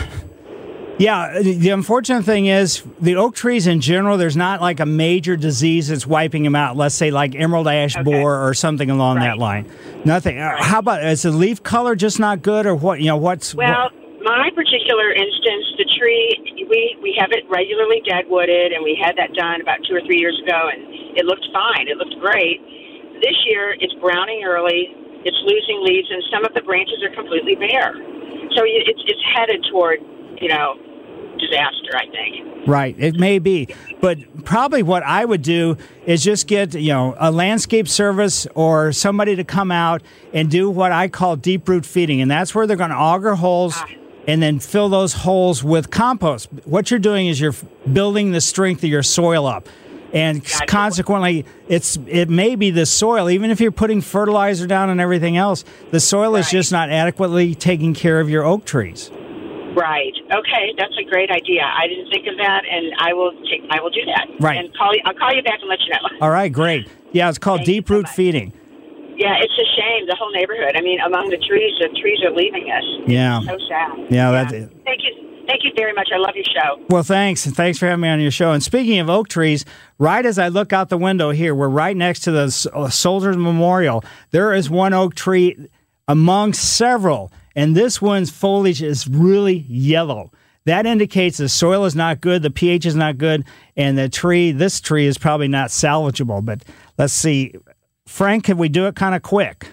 Yeah, the unfortunate thing is the oak trees in general, there's not like a major disease that's wiping them out. Let's say like emerald ash okay. borer or something along right. that line. Nothing. Right. How about, is the leaf color just not good, or what? You know, what's...
Well,
what?
My particular instance, the tree, we, we have it regularly deadwooded, and we had that done about two or three years ago, and it looked fine. It looked great. This year, it's browning early, it's losing leaves, and some of the branches are completely bare. So it's, it's headed toward, you know, disaster, I think.
Right, it may be. But probably what I would do is just get, you know, a landscape service or somebody to come out and do what I call deep root feeding. And that's where they're going to auger holes ah. and then fill those holes with compost. What you're doing is you're building the strength of your soil up. And gotcha. Consequently, it's it may be the soil, even if you're putting fertilizer down and everything else, the soil right. is just not adequately taking care of your oak trees.
Right. Okay, that's a great idea. I didn't think of that, and I will take. I will do that.
Right.
And call you. I'll call you back and let you know.
All right. Great. Yeah, it's called Thank deep root so feeding.
Yeah, it's a shame. The whole neighborhood. I mean, among the trees, the trees are leaving us.
Yeah.
It's so sad.
Yeah,
yeah.
that's it.
Thank you. Thank you very much. I love your show.
Well, thanks. And thanks for having me on your show. And speaking of oak trees, right as I look out the window here, we're right next to the Soldiers Memorial. There is one oak tree among several, and this one's foliage is really yellow. That indicates the soil is not good, the pH is not good, and the tree, this tree is probably not salvageable. But let's see. Frank, can we do it kind of quick?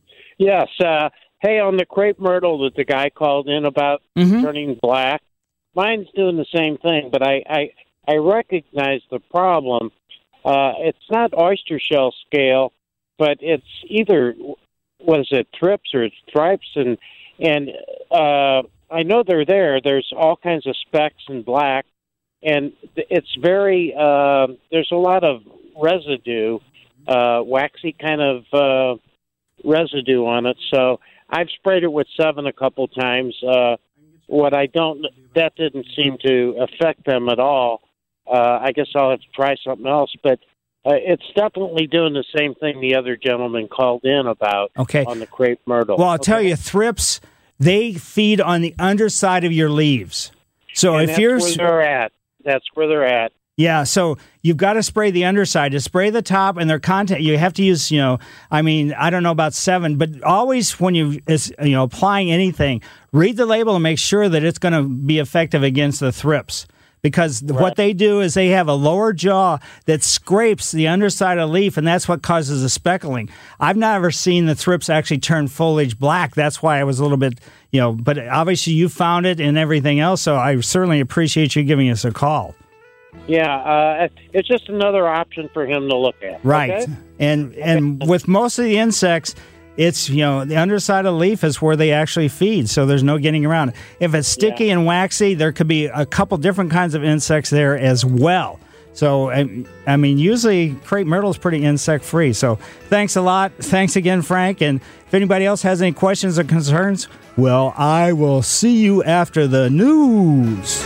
Yes. Uh, hey, on the crepe myrtle that the guy called in about mm-hmm. turning black, mine's doing the same thing, but I, I, I recognize the problem. Uh, it's not oyster shell scale, but it's either, what is it, thrips or stripes, and, and uh, I know they're there. There's all kinds of specks in black, and it's very, uh, there's a lot of residue, uh, waxy kind of uh, residue on it. So I've sprayed it with Seven a couple times. Uh, what I don't, that didn't seem to affect them at all. Uh, I guess I'll have to try something else, but uh, it's definitely doing the same thing the other gentleman called in about
okay.
on the crepe myrtle.
Well, I'll
okay.
tell you, thrips, they feed on the underside of your leaves. So
and
if
that's
you're
where they're at, that's where they're at.
Yeah, so you've got to spray the underside. To spray the top and their content, you have to use, you know, I mean, I don't know about Seven, but always when you, is, you know, applying anything, read the label and make sure that it's going to be effective against the thrips. Because right. what they do is they have a lower jaw that scrapes the underside of the leaf, and that's what causes the speckling. I've never seen the thrips actually turn foliage black. That's why I was a little bit, you know, but obviously you found it and everything else, so I certainly appreciate you giving us a call.
Yeah, uh, it's just another option for him to look at.
Right.
Okay?
And and with most of the insects, it's, you know, the underside of the leaf is where they actually feed, so there's no getting around it. If it's sticky yeah. and waxy, there could be a couple different kinds of insects there as well. So, I, I mean, usually crepe myrtle is pretty insect-free. So thanks a lot. Thanks again, Frank. And if anybody else has any questions or concerns, well, I will see you after the news.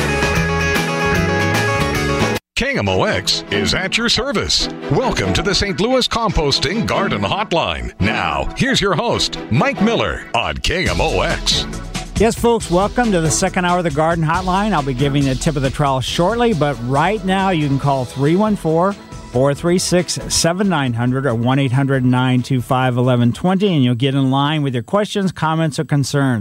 K M O X is at your service. Welcome to the Saint Louis Composting Garden Hotline. Now, here's your host, Mike Miller on K M O X.
Yes, folks, welcome to the second hour of the Garden Hotline. I'll be giving the tip of the trowel shortly, but right now you can call three one four, four three six, seven nine zero zero or one eight hundred, nine two five, one one two zero, and you'll get in line with your questions, comments, or concerns.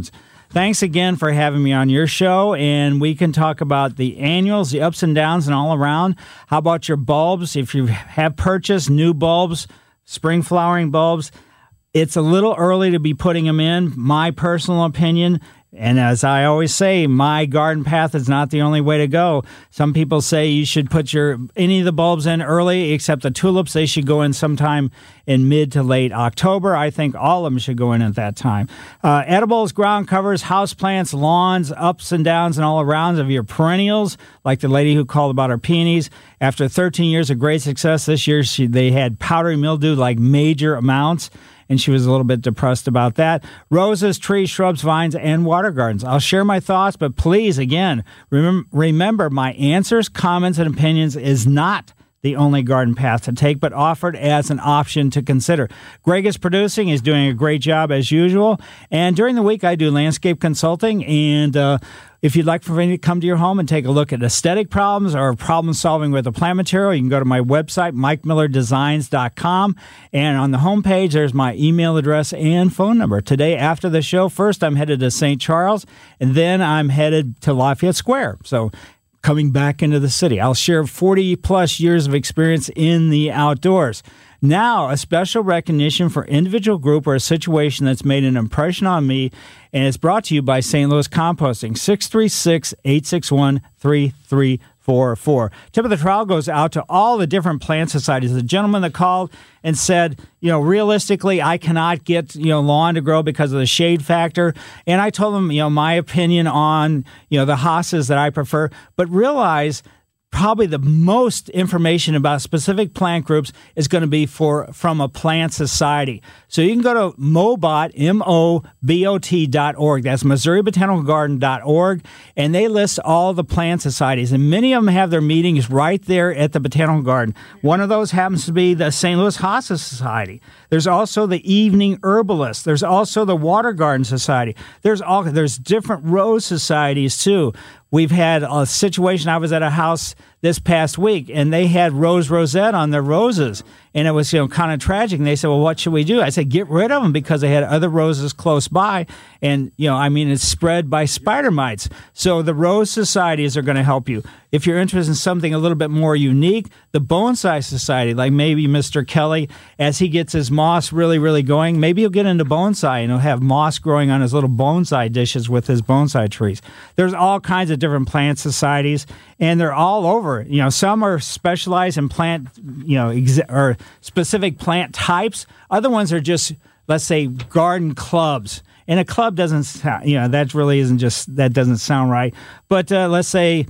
thanks again for having me on your show, and we can talk about the annuals, the ups and downs, and all around. How about your bulbs? If you have purchased new bulbs, spring flowering bulbs, it's a little early to be putting them in, my personal opinion. And as I always say, my garden path is not the only way to go. Some people say you should put your any of the bulbs in early, except the tulips. They should go in sometime in mid to late October. I think all of them should go in at that time. Uh, edibles, ground covers, house plants, lawns, ups and downs and all arounds of your perennials, like the lady who called about her peonies. After thirteen years of great success, this year she, they had powdery mildew, like major amounts, and she was a little bit depressed about that. Roses, trees, shrubs, vines, and water gardens. I'll share my thoughts, but please, again, remember, remember my answers, comments, and opinions is not the only garden path to take, but offered as an option to consider. Greg is producing. He's doing a great job as usual. And during the week, I do landscape consulting. And uh, if you'd like for me to come to your home and take a look at aesthetic problems or problem solving with a plant material, you can go to my website, mike miller designs dot com. And on the homepage, there's my email address and phone number. Today, after the show, first I'm headed to Saint Charles, and then I'm headed to Lafayette Square. So coming back into the city. I'll share forty plus years of experience in the outdoors. Now, a special recognition for individual group or a situation that's made an impression on me, and it's brought to you by Saint Louis Composting, six three six, eight six one, three three four four. Tip of the trowel goes out to all the different plant societies. The gentleman that called and said, you know, realistically, I cannot get, you know, lawn to grow because of the shade factor. And I told him, you know, my opinion on, you know, the hostas that I prefer, but realize probably the most information about specific plant groups is going to be for from a plant society. So you can go to Mobot, M O B O T dot org. That's Missouri Botanical Garden dot org. And they list all the plant societies. And many of them have their meetings right there at the Botanical Garden. One of those happens to be the Saint Louis Hosta Society. There's also the Evening Herbalist. There's also the Water Garden Society. There's all there's different rose societies too. We've had a situation. I was at a house this past week, and they had rose rosette on their roses, and it was, you know, kind of tragic. And they said, "Well, what should we do?" I said, "Get rid of them," because they had other roses close by, and you know, I mean, it's spread by spider mites. So the rose societies are going to help you. If you're interested in something a little bit more unique, the Bonsai Society, like maybe Mister Kelly, as he gets his moss really, really going, maybe he'll get into bonsai and he'll have moss growing on his little bonsai dishes with his bonsai trees. There's all kinds of different plant societies, and they're all over. You know, some are specialized in plant, you know, ex- or specific plant types. Other ones are just, let's say, garden clubs. And a club doesn't sound, you know, that really isn't just, that doesn't sound right. But uh, let's say,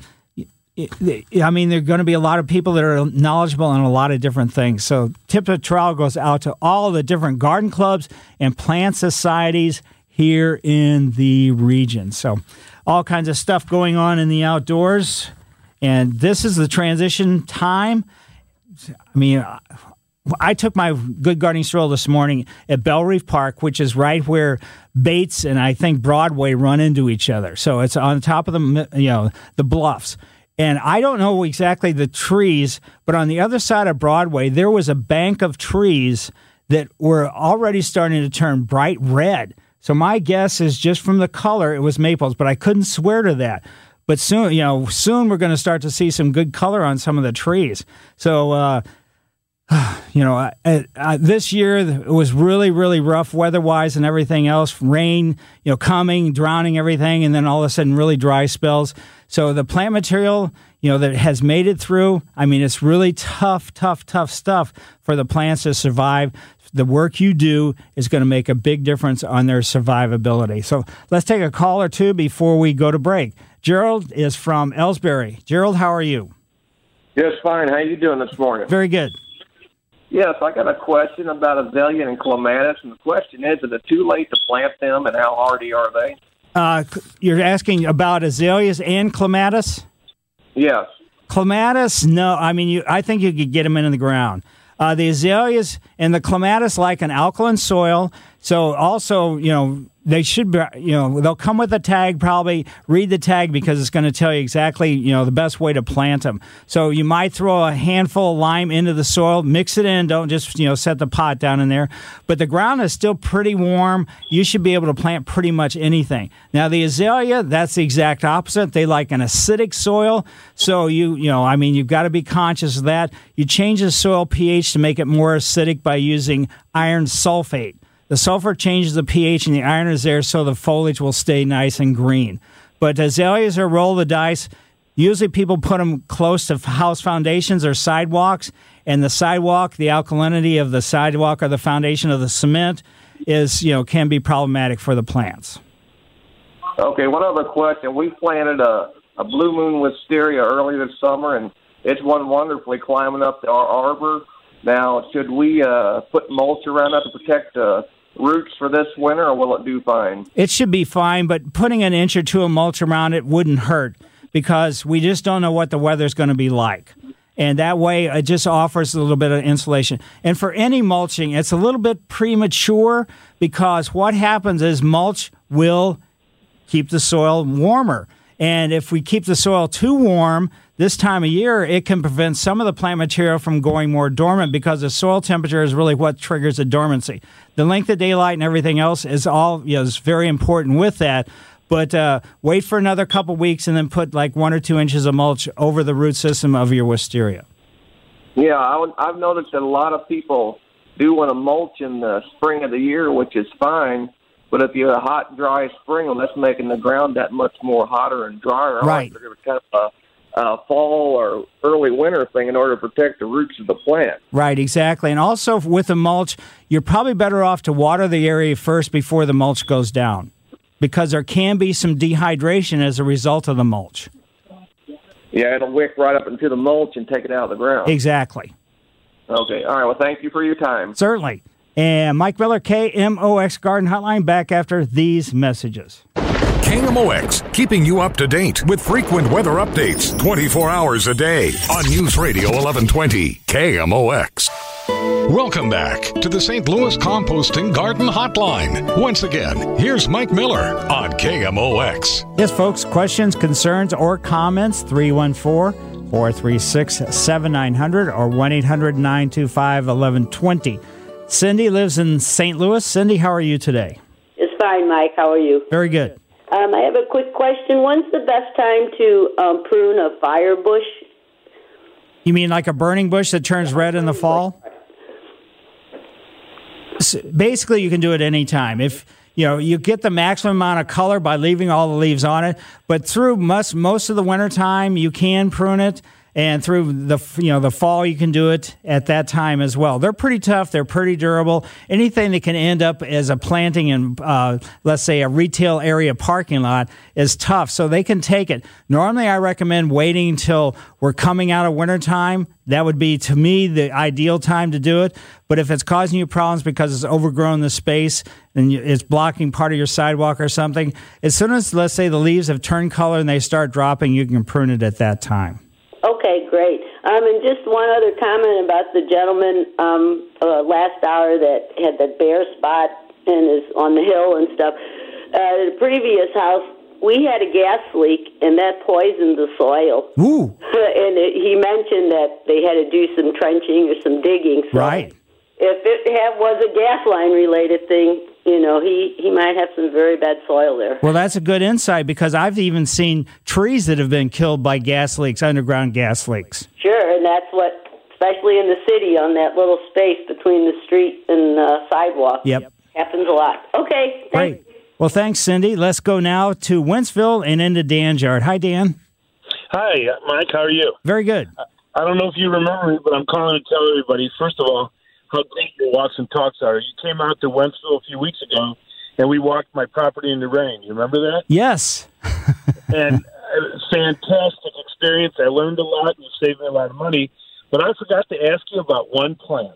I mean, there are going to be a lot of people that are knowledgeable on a lot of different things. So tip of the trowel goes out to all the different garden clubs and plant societies here in the region. So all kinds of stuff going on in the outdoors. And this is the transition time. I mean, I took my good gardening stroll this morning at Bell Reef Park, which is right where Bates and I think Broadway run into each other. So it's on top of the, you know, the bluffs. And I don't know exactly the trees, but on the other side of Broadway, there was a bank of trees that were already starting to turn bright red. So my guess is just from the color, it was maples, but I couldn't swear to that. But soon, you know, soon we're going to start to see some good color on some of the trees. So, uh, you know, uh, uh, this year it was really, really rough weather-wise and everything else. Rain, you know, coming, drowning everything, and then all of a sudden really dry spells. So the plant material, you know, that has made it through, I mean, it's really tough, tough, tough stuff for the plants to survive. The work you do is going to make a big difference on their survivability. So let's take a call or two before we go to break. Gerald is from Ellsbury. Gerald, how are you?
Yes, fine. How you doing this morning?
Very good.
Yes, I got a question about azalea and clematis, and the question is, is it too late to plant them, and how hardy are they?
Uh, you're asking about azaleas and clematis?
Yes.
Clematis, no. I mean, you. I think you could get them into the ground. Uh, the azaleas and the clematis like an alkaline soil. So also, you know, they should be, you know, they'll come with a tag probably. Read the tag because it's going to tell you exactly, you know, the best way to plant them. So you might throw a handful of lime into the soil, mix it in, don't just, you know, set the pot down in there. But the ground is still pretty warm. You should be able to plant pretty much anything. Now, the azalea, that's the exact opposite. They like an acidic soil. So you, you know, I mean, you've got to be conscious of that. You change the soil pH to make it more acidic by using iron sulfate. The sulfur changes the pH and the iron is there so the foliage will stay nice and green. But azaleas are roll the dice. Usually people put them close to house foundations or sidewalks, and the sidewalk, the alkalinity of the sidewalk or the foundation of the cement is, you know, can be problematic for the plants.
Okay, one other question. We planted a, a blue moon wisteria early this summer, and it's won wonderfully climbing up our arbor. Now, should we uh, put mulch around that to protect uh, roots for this winter, or will it do fine?
It should be fine, but putting an inch or two of mulch around it wouldn't hurt because we just don't know what the weather's going to be like. And that way, it just offers a little bit of insulation. And for any mulching, it's a little bit premature because what happens is mulch will keep the soil warmer. And if we keep the soil too warm this time of year, it can prevent some of the plant material from going more dormant because the soil temperature is really what triggers the dormancy. The length of daylight and everything else is all, you know, is very important with that. But uh, wait for another couple weeks and then put like one or two inches of mulch over the root system of your wisteria.
Yeah, I would, I've noticed that a lot of people do want to mulch in the spring of the year, which is fine. But if you have a hot, dry spring, well, that's making the ground that much more hotter and drier.
Right.
It's kind of a, a fall or early winter thing in order to protect the roots of the plant.
Right, exactly. And also with the mulch, you're probably better off to water the area first before the mulch goes down because there can be some dehydration as a result of the mulch.
Yeah, it'll wick right up into the mulch and take it out of the ground.
Exactly.
Okay. All right. Well, thank you for your time.
Certainly. And Mike Miller, K M O X Garden Hotline, back after these messages.
K M O X, keeping you up to date with frequent weather updates twenty-four hours a day on News Radio eleven twenty K M O X. Welcome back to the Saint Louis Composting Garden Hotline. Once again, here's Mike Miller on K M O X.
Yes, folks, questions, concerns, or comments, three one four, four three six, seven nine zero zero or one eight hundred, nine two five, one one two zero. Cindy lives in Saint Louis. Cindy, how are you today?
It's fine, Mike. How are you?
Very good.
Um, I have a quick question. When's the best time to um, prune a fire bush?
You mean like a burning bush that turns red in the fall? So basically, you can do it any time. If you know, you get the maximum amount of color by leaving all the leaves on it, but through most, most of the wintertime, you can prune it. And through the you know the fall, you can do it at that time as well. They're pretty tough. They're pretty durable. Anything that can end up as a planting in, uh, let's say, a retail area parking lot is tough. So they can take it. Normally, I recommend waiting until we're coming out of wintertime. That would be, to me, the ideal time to do it. But if it's causing you problems because it's overgrown the space and it's blocking part of your sidewalk or something, as soon as, let's say, the leaves have turned color and they start dropping, you can prune it at that time.
Okay, great. Um, and just one other comment about the gentleman um, uh, last hour that had the bare spot and is on the hill and stuff. Uh, the previous house, we had a gas leak, and that poisoned the soil.
Ooh.
And it, he mentioned that they had to do some trenching or some digging. So
right.
If it have, was a gas line related thing, you know, he, he might have some very bad soil there.
Well, that's a good insight because I've even seen trees that have been killed by gas leaks, underground gas leaks.
Sure, and that's what, especially in the city on that little space between the street and uh, sidewalk.
Yep.
Happens a lot. Okay, thanks.
Great. Well, thanks, Cindy. Let's go now to Wentzville and into Dan's yard. Hi, Dan.
Hi, Mike. How are you?
Very good.
I don't know if you remember me, but I'm calling to tell everybody, first of all, how great your walks and talks are. You came out to Wentzville a few weeks ago, and we walked my property in the rain. You remember that?
Yes.
And it was a fantastic experience. I learned a lot, and you saved me a lot of money. But I forgot to ask you about one plant.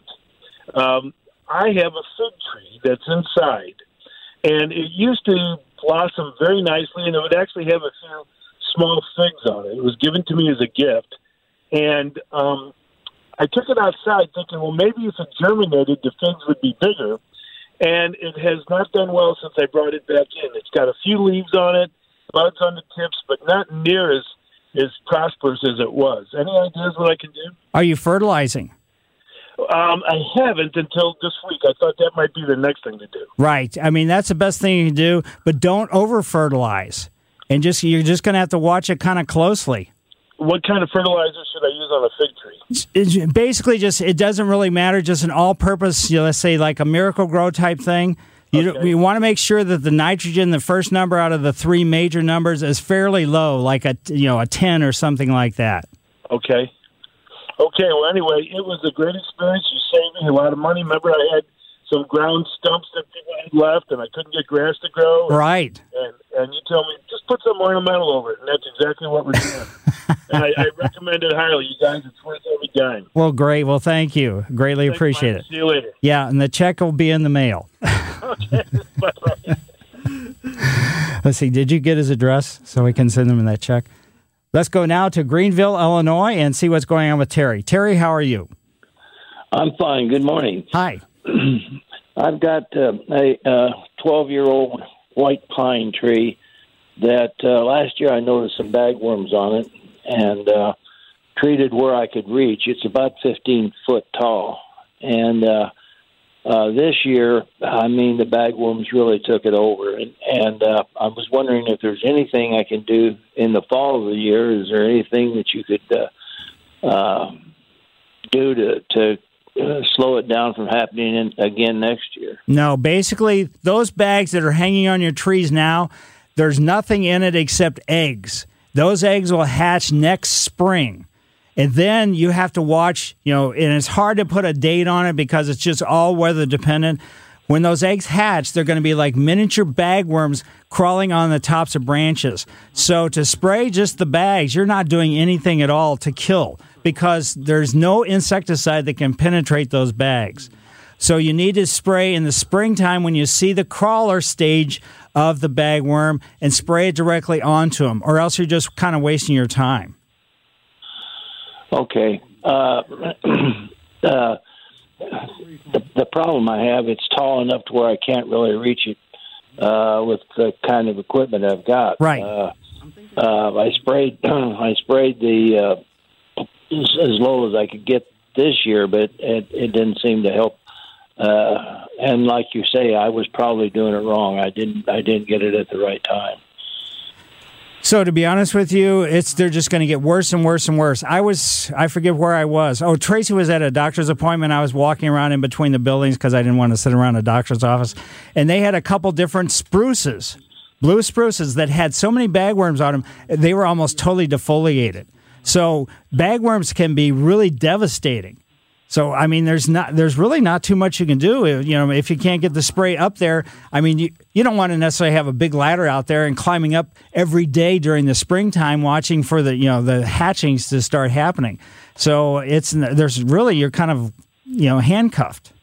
Um, I have a fig tree that's inside, and it used to blossom very nicely, and it would actually have a few small figs on it. It was given to me as a gift, and um, I took it outside thinking, well, maybe if it germinated, the figs would be bigger. and it has not done well since I brought it back in. It's got a few leaves on it, buds on the tips, but not near as, as prosperous as it was. Any ideas what I can do?
Are you fertilizing?
Um, I haven't until this week. I thought that might be the next thing to do.
Right. I mean, that's the best thing you can do, but don't over-fertilize. And just you're just going to have to watch it kind of closely.
What kind of fertilizer should I use on a fig tree?
It's basically, just it doesn't really matter. Just an all-purpose, you know, let's say like a Miracle-Gro type thing. You,
Okay.
you want to make sure that the nitrogen, the first number out of the three major numbers, is fairly low, like a you know a ten or something like that.
Okay. Okay, well, anyway, it was a great experience. You saved me a lot of money. Remember, I had some ground stumps that people had left, and I couldn't get grass to grow.
Right.
And and you tell me, just put some ornamental over it, and that's exactly what we're doing. And I, I recommend it highly. You guys, it's worth every dime.
Well, great. Well, thank you. Greatly
Thanks,
appreciate
Mike.
it.
See you later.
Yeah, and the check will be in the mail.
Okay. Bye-bye.
Let's see. Did you get his address so we can send him that check? Let's go now to Greenville, Illinois, and see what's going on with Terry. Terry, how are you?
I'm fine. Good morning.
Hi.
I've got uh, a twelve-year-old white pine tree that uh, last year I noticed some bagworms on it and uh, treated where I could reach. It's about fifteen foot tall. And uh, uh, this year, I mean, the bagworms really took it over. And, and uh, I was wondering if there's anything I can do in the fall of the year. Is there anything that you could uh, uh, do to, to uh, slow it down from happening in, again next year?
No, basically, those bags that are hanging on your trees now, there's nothing in it except eggs. Those eggs will hatch next spring. And then you have to watch, you know, and it's hard to put a date on it because it's just all weather dependent. When those eggs hatch, they're going to be like miniature bagworms crawling on the tops of branches. So to spray just the bags, you're not doing anything at all to kill because there's no insecticide that can penetrate those bags. So you need to spray in the springtime when you see the crawler stage of the bagworm and spray it directly onto them, or else you're just kind of wasting your time.
Okay. Uh, uh, the, the problem I have, it's tall enough to where I can't really reach it uh, with the kind of equipment I've got.
Right.
Uh, uh, I sprayed. I sprayed the uh, as, as low as I could get this year, but it, it didn't seem to help. Uh, and like you say, I was probably doing it wrong. I didn't. I didn't get it at the right time.
So to be honest with you, it's they're just going to get worse and worse and worse. I was, I forget where I was. Oh, Tracy was at a doctor's appointment. I was walking around in between the buildings because I didn't want to sit around a doctor's office. And they had a couple different spruces, blue spruces that had so many bagworms on them, they were almost totally defoliated. So bagworms can be really devastating. So, I mean, there's not, there's really not too much you can do. You know, if you can't get the spray up there, I mean, you, you don't want to necessarily have a big ladder out there and climbing up every day during the springtime watching for the, you know, the hatchings to start happening. So it's, there's really, you're kind of, you know, handcuffed.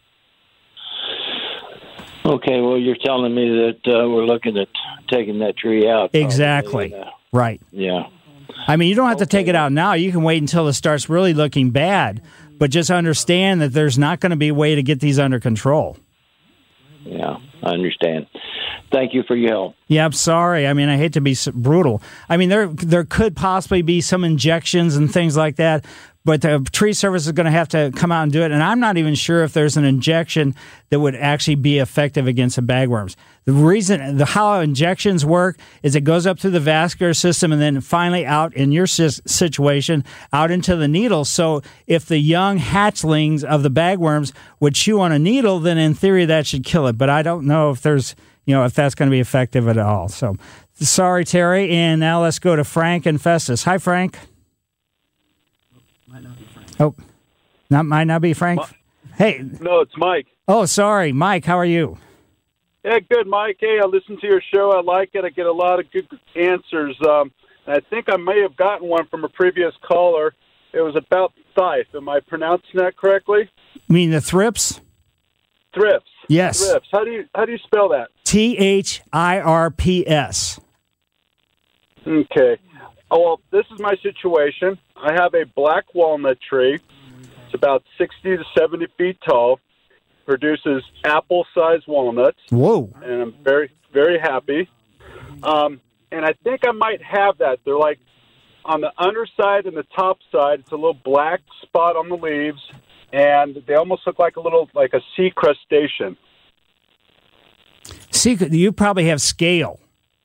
Okay, well, you're telling me that uh, we're looking at taking that tree out.
Exactly.
Probably, uh,
right.
Yeah.
I mean, you don't have to take it out now. You can wait until it starts really looking bad. But just understand that there's not going to be a way to get these under control.
Yeah, I understand. Thank you for your help.
Yeah, I'm sorry. I mean, I hate to be so brutal. I mean, there there could possibly be some injections and things like that, but the tree service is going to have to come out and do it. And I'm not even sure if there's an injection that would actually be effective against the bagworms. The reason, the how injections work is it goes up through the vascular system and then finally out, in your situation, out into the needle. So if the young hatchlings of the bagworms would chew on a needle, then in theory that should kill it. But I don't know if there's, you know, if that's going to be effective at all. So sorry, Terry. And now let's go to Frank and Festus. Hi, Frank.
Might not be Frank.
Oh, not might not be Frank. Hey.
No, it's Mike.
Oh, sorry, Mike. How are you?
Yeah, good, Mike. Hey, I listen to your show. I like it. I get a lot of good answers. Um, I think I may have gotten one from a previous caller. It was about thrips. Am I pronouncing that correctly?
You mean the thrips?
Thrips.
Yes.
Thrips. How do you how do you spell that?
T H I R P S.
Okay. Oh, well, this is my situation. I have a black walnut tree. It's about sixty to seventy feet tall. produces apple-sized walnuts.
Whoa!
And I'm very, very happy. Um, and I think I might have that. They're like on the underside and the top side. It's a little black spot on the leaves, and they almost look like a little, like a sea crustacean.
See, you probably have scale.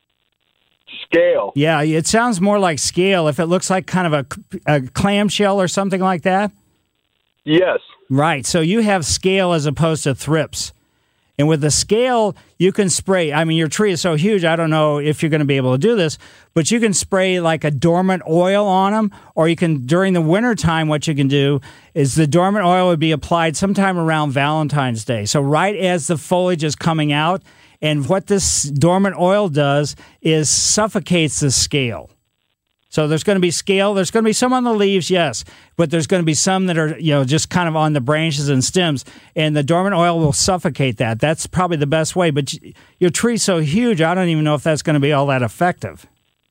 Scale.
Yeah, it sounds more like scale. If it looks like kind of a, a clamshell or something like that.
Yes.
Right. So you have scale as opposed to thrips. And with the scale, you can spray. I mean, your tree is so huge, I don't know if you're going to be able to do this, but you can spray like a dormant oil on them, or you can, during the wintertime, what you can do is the dormant oil would be applied sometime around Valentine's Day. So right as the foliage is coming out, and what this dormant oil does is suffocates the scale. So there's going to be scale. There's going to be some on the leaves, yes, but there's going to be some that are, you know, just kind of on the branches and stems, and the dormant oil will suffocate that. That's probably the best way, but your tree's so huge, I don't even know if that's going to be all that effective.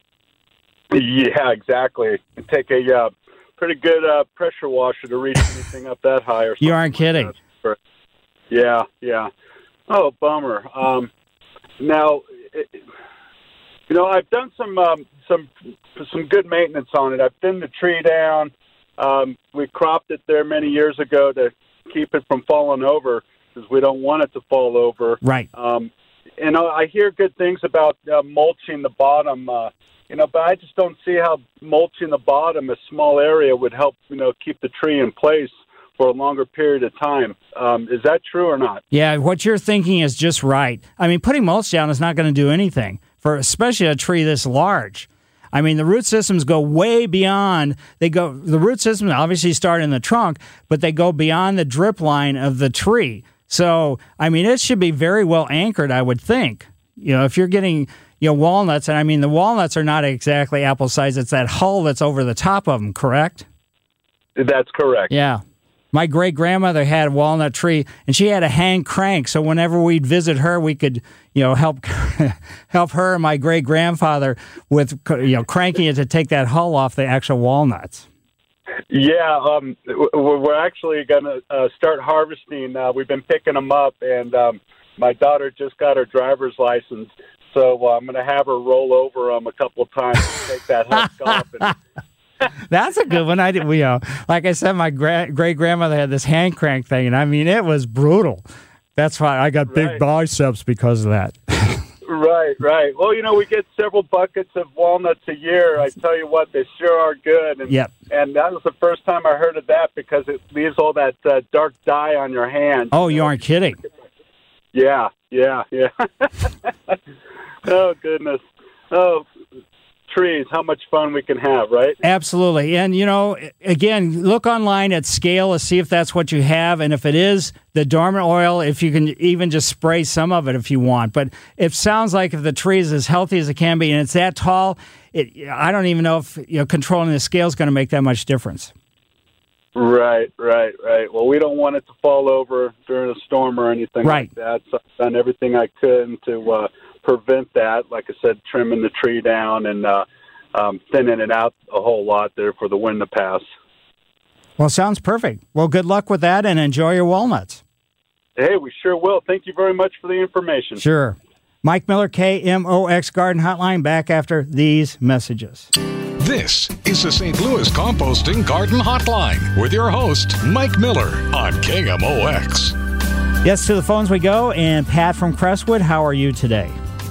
Yeah, exactly. And take a uh, pretty good uh, pressure washer to reach anything up that high. Or something.
You aren't kidding.
Like yeah, yeah. Oh, bummer. Um, now, it, you know, I've done some um, some some good maintenance on it. I've thinned the tree down. Um, we cropped it there many years ago to keep it from falling over because we don't want it to fall over.
Right.
Um, and I hear good things about uh, mulching the bottom, uh, you know, but I just don't see how mulching the bottom, a small area, would help, you know, keep the tree in place for a longer period of time. Um, is that true or not?
Yeah, what you're thinking is just right. I mean, putting mulch down is not going to do anything, for especially a tree this large. I mean, the root systems go way beyond, they go, the root systems obviously start in the trunk, but they go beyond the drip line of the tree. So, I mean, it should be very well anchored, I would think. You know, if you're getting, you know, walnuts, and I mean, the walnuts are not exactly apple size, it's that hull that's over the top of them, correct?
That's correct.
Yeah. My great-grandmother had a walnut tree, and she had a hand crank, so whenever we'd visit her, we could, you know, help help her and my great-grandfather with, you know, cranking it to take that hull off the actual walnuts.
Yeah, um, we're actually going to uh, start harvesting. Uh, we've been picking them up, and um, my daughter just got her driver's license, so uh, I'm going to have her roll over them a couple of times and take that husk off. And
that's a good one. I did, you know, like I said, my gra- great grandmother had this hand crank thing, and I mean, it was brutal. That's why I got big
right.
biceps because of that.
Right, right. Well, you know, we get several buckets of walnuts a year. I tell you what, they sure are good. And,
yep.
and that was the first time I heard of that because it leaves all that uh, dark dye on your hand.
Oh, you, know? You aren't kidding.
Yeah, yeah, yeah. Oh, goodness. Oh, trees, how much fun we can have, right?
Absolutely. And, you know, again, look online at scale to see if that's what you have. And if it is the dormant oil, if you can even just spray some of it if you want. But it sounds like if the tree is as healthy as it can be and it's that tall, it, I don't even know if, you know, controlling the scale is going to make that much difference.
Right, right, right. Well, we don't want it to fall over during a storm or anything
right.
like that. So I've done everything I could to uh, prevent that. Like I said, trimming the tree down and uh, um, thinning it out a whole lot there for the wind to pass.
Well, sounds perfect. Well, good luck with that and enjoy your walnuts.
Hey, we sure will. Thank you very much for the information.
Sure. Mike Miller, K M O X Garden Hotline, back after these messages.
This is the Saint Louis Composting Garden Hotline with your host, Mike Miller, on K M O X.
Yes, to the phones we go. And Pat from Crestwood, how are you today?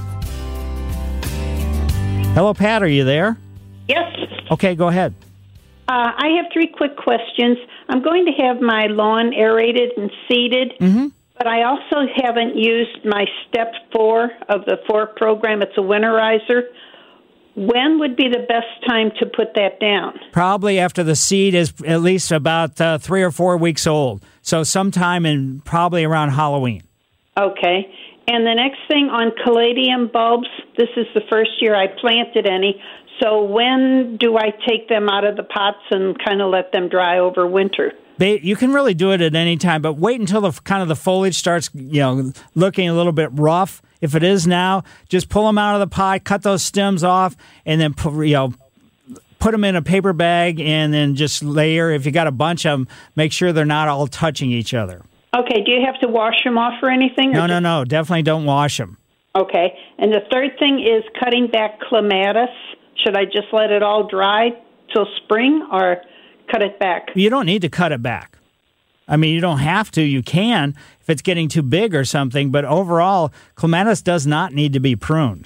Hello, Pat. Are you there?
Yes.
Okay, go ahead.
Uh, I have three quick questions. I'm going to have my lawn aerated and seeded,
mm-hmm.
but I also haven't used my step four of the four program. It's a winterizer. When would be the best time to put that down?
Probably after the seed is at least about uh, three or four weeks old. So sometime in probably around Halloween.
Okay. And the next thing on caladium bulbs, this is the first year I planted any. So when do I take them out of the pots and kind of let them dry over winter?
They, you can really do it at any time, but wait until the kind of the foliage starts, you know, looking a little bit rough. If it is now, just pull them out of the pot, cut those stems off, and then put, you know, put them in a paper bag, and then just layer. If you got a bunch of them, make sure they're not all touching each other.
Okay, do you have to wash them off or anything? Or
No, no,
just-
no. Definitely don't wash them.
Okay, and the third thing is cutting back clematis. Should I just let it all dry till spring or cut it back?
You don't need to cut it back. I mean, you don't have to. You can if it's getting too big or something. But overall, clematis does not need to be pruned.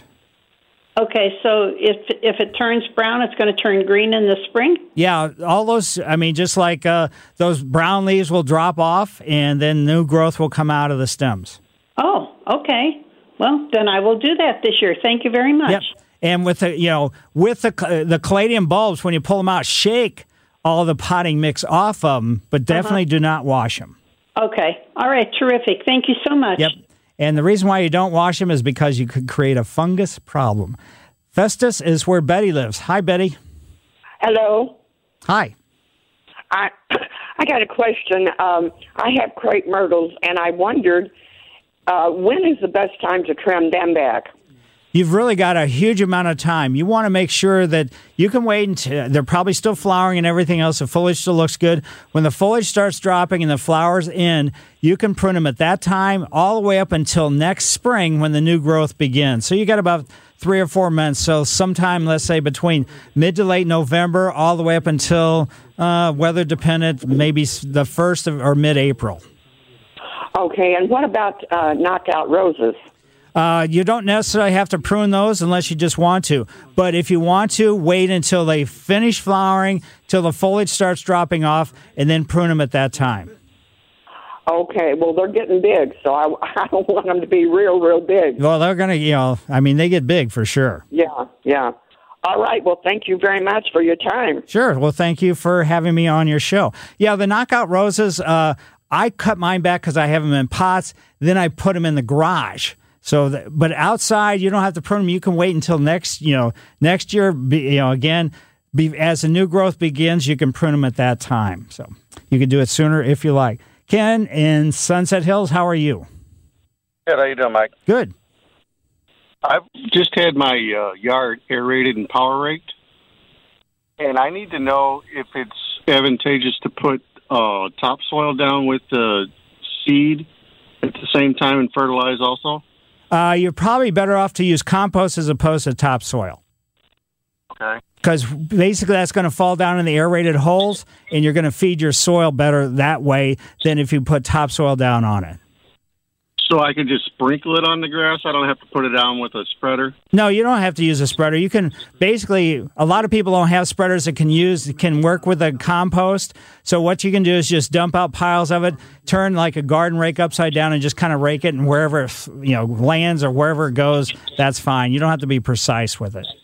Okay, so if if it turns brown, it's going to turn green in the spring?
Yeah, all those, I mean, just like uh, those brown leaves will drop off and then new growth will come out of the stems.
Oh, okay. Well, then I will do that this year. Thank you very much.
Yep. And with the, you know, with the the caladium bulbs, when you pull them out, shake all the potting mix off of them, but definitely
Uh-huh.
do not wash them.
Okay. All right, terrific. Thank you so much.
Yep. And the reason why you don't wash them is because you could create a fungus problem. Festus is where Betty lives. Hi, Betty.
Hello.
Hi.
I I got a question. Um, I have crepe myrtles, and I wondered uh, when is the best time to trim them back?
You've really got a huge amount of time. You want to make sure that you can wait until they're probably still flowering and everything else. The foliage still looks good. When the foliage starts dropping and the flowers in, you can prune them at that time all the way up until next spring when the new growth begins. So you got about three or four months. So sometime, let's say between mid to late November all the way up until uh, weather dependent, maybe the first of, or mid-April.
Okay, and what about uh, knockout roses?
Uh, you don't necessarily have to prune those unless you just want to. But if you want to, wait until they finish flowering, till the foliage starts dropping off, and then prune them at that time.
Okay, well, they're getting big, so I, I don't want them to be real, real big.
Well, they're going to, you know, I mean, they get big for sure.
Yeah, yeah. All right, well, thank you very much for your time.
Sure. Well, thank you for having me on your show. Yeah, the knockout roses, uh, I cut mine back because I have them in pots. Then I put them in the garage. So, the, but outside, you don't have to prune them. You can wait until next, you know, next year. Be, you know, again, be, as the new growth begins, you can prune them at that time. So, you can do it sooner if you like. Ken in Sunset Hills, how are you?
Good. How you doing, Mike?
Good.
I've just had my uh, yard aerated and power raked, and I need to know if it's advantageous to put uh, topsoil down with the seed at the same time and fertilize also.
Uh, you're probably better off to use compost as opposed to topsoil.
Okay.
Because basically that's going to fall down in the aerated holes, and you're going to feed your soil better that way than if you put topsoil down on it.
So I can just sprinkle it on the grass? I don't have to put it down with a spreader?
No, you don't have to use a spreader. You can basically, a lot of people don't have spreaders that can use, can work with a compost. So what you can do is just dump out piles of it, turn like a garden rake upside down and just kind of rake it, and wherever it, you know, lands or wherever it goes, that's fine. You don't have to be precise with it.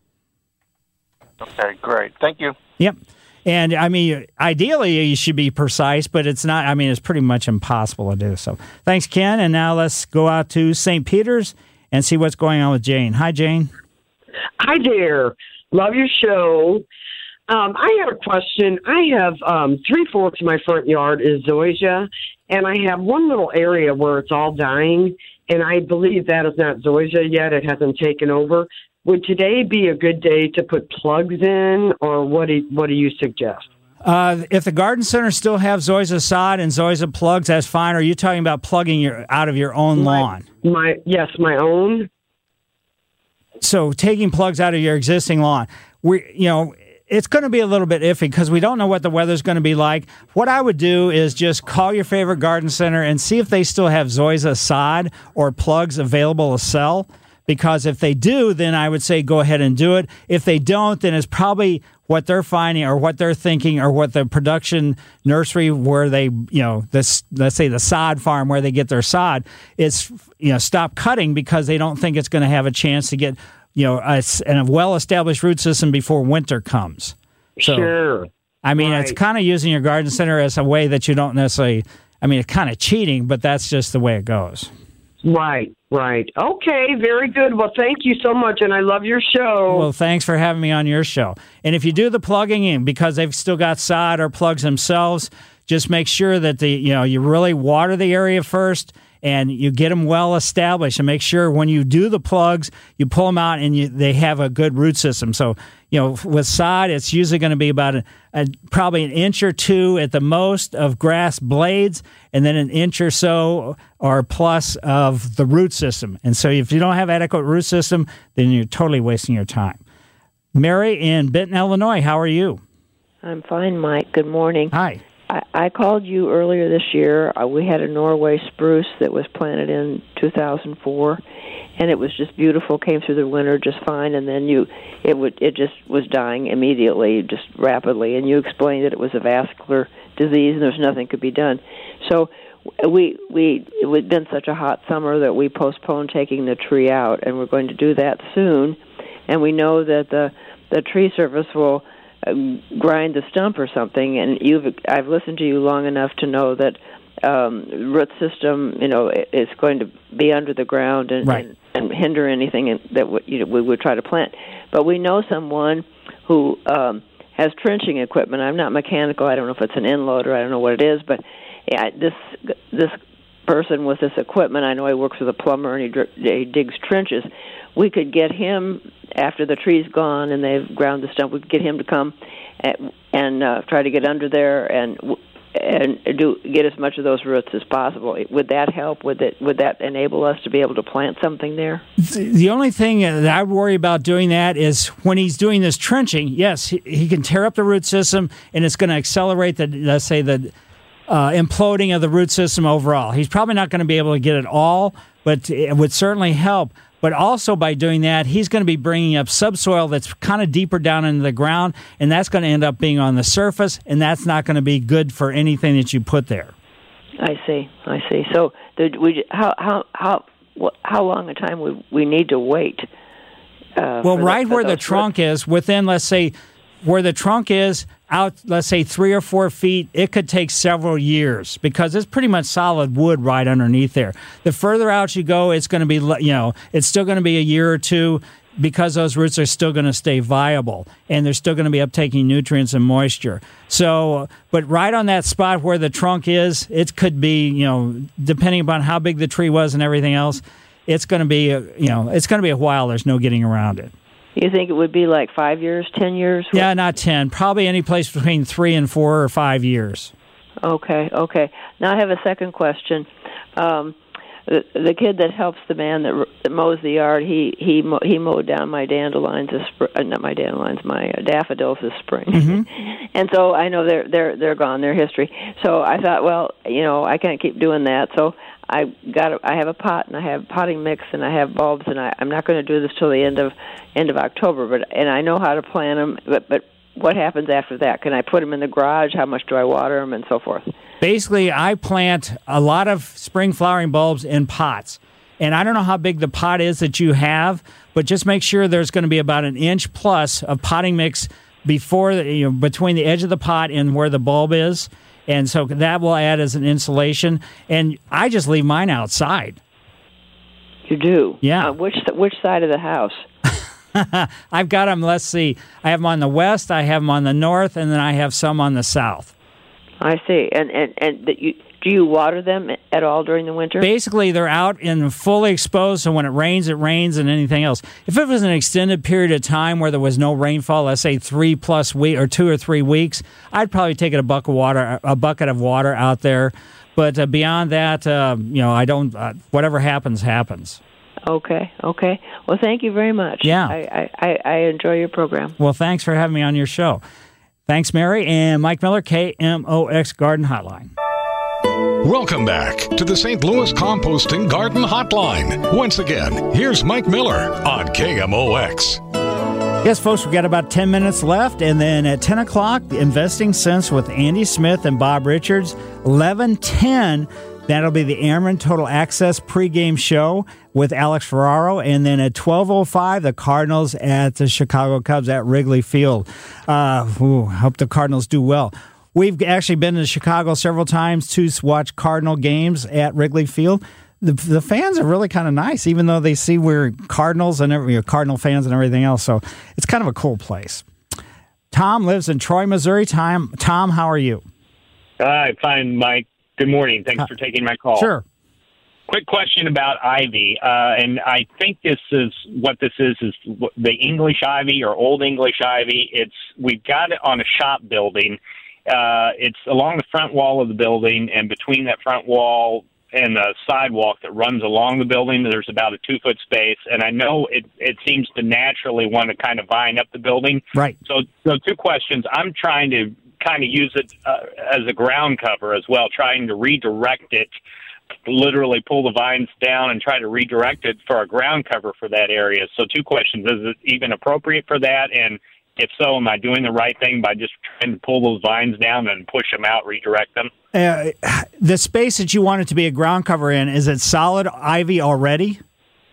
Okay, great. Thank you.
Yep. And, I mean, ideally, you should be precise, but it's not. I mean, it's pretty much impossible to do. So thanks, Ken. And now let's go out to Saint Peter's and see what's going on with Jane. Hi, Jane.
Hi there. Love your show. Um, I have a question. I have um, three-fourths of my front yard is zoysia, and I have one little area where it's all dying, and I believe that is not zoysia yet. It hasn't taken over. Would today be a good day to put plugs in, or what do, what do you suggest?
Uh, if the garden center still have zoysia sod and zoysia plugs, that's fine. Are you talking about plugging your out of your own
my,
lawn?
My Yes, my own.
So taking plugs out of your existing lawn, we, you know, it's going to be a little bit iffy because we don't know what the weather's going to be like. What I would do is just call your favorite garden center and see if they still have zoysia sod or plugs available to sell. Because if they do, then I would say go ahead and do it. If they don't, then it's probably what they're finding or what they're thinking or what the production nursery where they, you know, this, let's say the sod farm where they get their sod, is, you know, stop cutting because they don't think it's going to have a chance to get, you know, a, a well-established root system before winter comes. So,
sure.
I mean,
right.
It's kind of using your garden center as a way that you don't necessarily, I mean, it's kind of cheating, but that's just the way it goes.
Right, right. Okay, very good. Well, thank you so much, and I love your show.
Well, thanks for having me on your show. And if you do the plugging in, because they've still got sod or plugs themselves, just make sure that the you know you really water the area first, and you get them well established and make sure when you do the plugs, you pull them out and you, they have a good root system. So, you know, with sod, it's usually going to be about a, a, probably an inch or two at the most of grass blades, and then an inch or so or plus of the root system. And so if you don't have adequate root system, then you're totally wasting your time. Mary in Benton, Illinois, how are you?
I'm fine, Mike. Good morning.
Hi.
I, I called you earlier this year. Uh, we had a Norway spruce that was planted in two thousand four, and it was just beautiful. Came through the winter just fine, and then you, it would, it just was dying immediately, just rapidly. And you explained that it was a vascular disease, and there's nothing could be done. So we we it had been such a hot summer that we postponed taking the tree out, and we're going to do that soon. And we know that the the tree service will uh, grind the stump or something. And you've I've listened to you long enough to know that um, root system, you know, is going to be under the ground and,
right.
and, and hinder anything that w- you know, we would try to plant. But we know someone who um, has trenching equipment. I'm not mechanical. I don't know if it's an in-loader. I don't know what it is. But yeah, this this person with this equipment, I know he works with a plumber and he, dr- he digs trenches. We could get him, after the tree's gone and they've ground the stump, we could get him to come and, and uh, try to get under there and and do get as much of those roots as possible. Would that help? Would it would that enable us to be able to plant something there?
The only thing that I worry about doing that is when he's doing this trenching, yes, he, he can tear up the root system and it's going to accelerate the, let's say, the uh, imploding of the root system overall. He's probably not going to be able to get it all, but it would certainly help. But also by doing that, he's going to be bringing up subsoil that's kind of deeper down into the ground, and that's going to end up being on the surface, and that's not going to be good for anything that you put there.
I see. I see. So, the, we how how how what, how long a time would we need to wait? Uh,
well, right
the,
where the trunk roots? is, within, let's say, where the trunk is, out, let's say, three or four feet, it could take several years because it's pretty much solid wood right underneath there. The further out you go, it's going to be, you know, it's still going to be a year or two because those roots are still going to stay viable and they're still going to be uptaking nutrients and moisture. So, but right on that spot where the trunk is, it could be, you know, depending upon how big the tree was and everything else, it's going to be, you know, it's going to be a while. There's no getting around it.
You think it would be like five years, ten years?
Yeah, not ten. Probably any place between three and four or five years.
Okay, okay. Now I have a second question. Um, the, the kid that helps the man that, that mows the yard, he he he mowed down my dandelions, this spring, uh, not my dandelions, my uh, daffodils this spring. Mm-hmm. And so I know they're they're they're gone, they're history. So I thought, well, you know, I can't keep doing that. So I got a, I have a pot and I have potting mix and I have bulbs and I, I'm not going to do this till the end of end of October. But and I know how to plant them. But but what happens after that? Can I put them in the garage? How much do I water them and so forth?
Basically, I plant a lot of spring flowering bulbs in pots. And I don't know how big the pot is that you have, but just make sure there's going to be about an inch plus of potting mix before the, you know, between the edge of the pot and where the bulb is. And so that will add as an insulation. And I just leave mine outside.
You do?
Yeah.
Uh, which which side of the house?
I've got them, let's see. I have them on the west, I have them on the north, and then I have some on the south.
I see. And and, and the, you, do you water them at all during the winter?
Basically, they're out and fully exposed, so when it rains, it rains and anything else. If it was an extended period of time where there was no rainfall, let's say three plus week or two or three weeks, I'd probably take a bucket of water, a bucket of water out there. But uh, beyond that, uh, you know, I don't. Uh, whatever happens, happens.
Okay. Okay. Well, thank you very much.
Yeah.
I, I, I enjoy your program.
Well, thanks for having me on your show. Thanks, Mary. And Mike Miller, K M O X Garden Hotline.
Welcome back to the Saint Louis Composting Garden Hotline. Once again, here's Mike Miller on K M O X.
Yes, folks, we've got about ten minutes left, and then at ten o'clock, Investing Sense with Andy Smith and Bob Richards. eleven ten, that'll be the Ameren Total Access pregame show with Alex Ferraro, and then at twelve oh five, the Cardinals at the Chicago Cubs at Wrigley Field. Uh, ooh, I hope the Cardinals do well. We've actually been to Chicago several times to watch Cardinal games at Wrigley Field. The, the fans are really kind of nice, even though they see we're Cardinals and every, you know, Cardinal fans and everything else. So it's kind of a cool place. Tom lives in Troy, Missouri. Tom, Tom, how are you?
Hi, fine, Mike. Good morning. Thanks uh, for taking my call.
Sure.
quick question about ivy, uh, and I think this is what this is, is the English ivy or Old English ivy. It's We've got it on a shop building. Uh, it's along the front wall of the building, and between that front wall and the sidewalk that runs along the building, there's about a two-foot space, and I know it, it seems to naturally want to kind of vine up the building.
Right.
So, so two questions. I'm trying to kind of use it uh, as a ground cover as well, trying to redirect it, literally pull the vines down and try to redirect it for a ground cover for that area. So two questions. Is it even appropriate for that? And if so, am I doing the right thing by just trying to pull those vines down and push them out, redirect them?
Uh, the space that you want it to be a ground cover in, is it solid ivy already?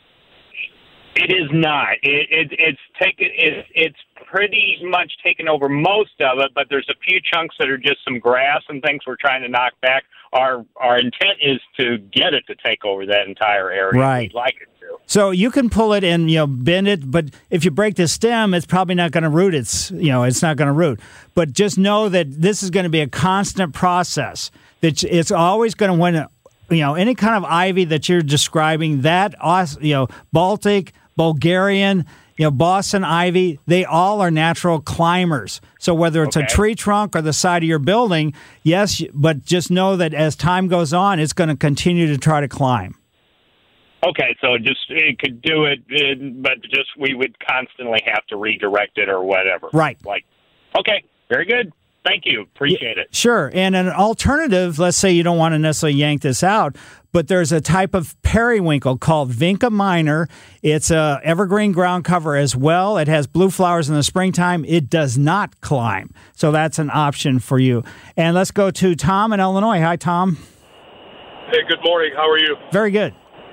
It is not. It, it, it's taken. It, it's pretty much taken over most of it, but there's a few chunks that are just some grass and things we're trying to knock back. Our our intent is to get it to take over that entire area.
Right.
We'd like it to.
So you can pull it and, you know, bend it, but if you break the stem, it's probably not going to root. It's, you know, it's not going to root. But just know that this is going to be a constant process. That it's always going to win. You know, any kind of ivy that you're describing, that, you know, Baltic, Bulgarian, you know, Boston ivy, they all are natural climbers. So whether it's okay. a tree trunk or the side of your building, yes, but just know that as time goes on, it's going to continue to try to climb.
Okay, so just it could do it, it, but just we would constantly have to redirect it or whatever.
Right.
Like, okay, very good. Thank you. Appreciate it.
Sure. And an alternative, let's say you don't want to necessarily yank this out, but there's a type of periwinkle called Vinca minor. It's a evergreen ground cover as well. It has blue flowers in the springtime. It does not climb. So that's an option for you. And let's go to Tom in Illinois. Hi, Tom.
Hey, good morning. How are you?
Very good.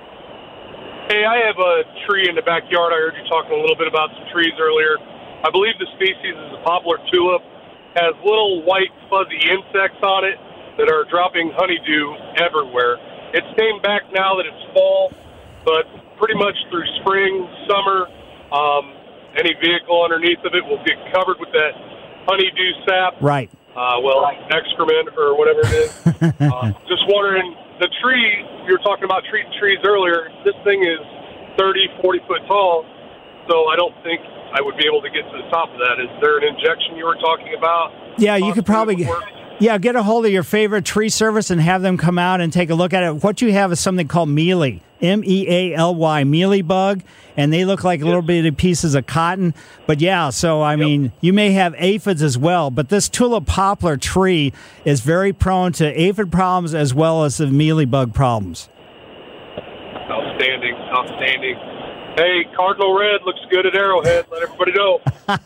Hey, I have a tree in the backyard. I heard you talking a little bit about some trees earlier. I believe the species is a poplar tulip. Has little white fuzzy insects on it that are dropping honeydew everywhere. It's came back now that it's fall, but pretty much through spring, summer, um, any vehicle underneath of it will get covered with that honeydew sap.
Right.
Uh, well, excrement or whatever it is. uh, just wondering, the tree, you were talking about treating trees earlier, this thing is thirty, forty foot tall, so I don't think I would be able to get to the top of that. Is there an injection you were talking about?
Yeah, you could probably yeah get a hold of your favorite tree service and have them come out and take a look at it. What you have is something called mealy, M E A L Y, mealy bug, and they look like yep. little bitty pieces of cotton. But yeah, so I yep. mean, you may have aphids as well, but this tulip poplar tree is very prone to aphid problems as well as the mealy bug problems.
Outstanding, outstanding. Hey, Cardinal Red looks good at Arrowhead. Let everybody know.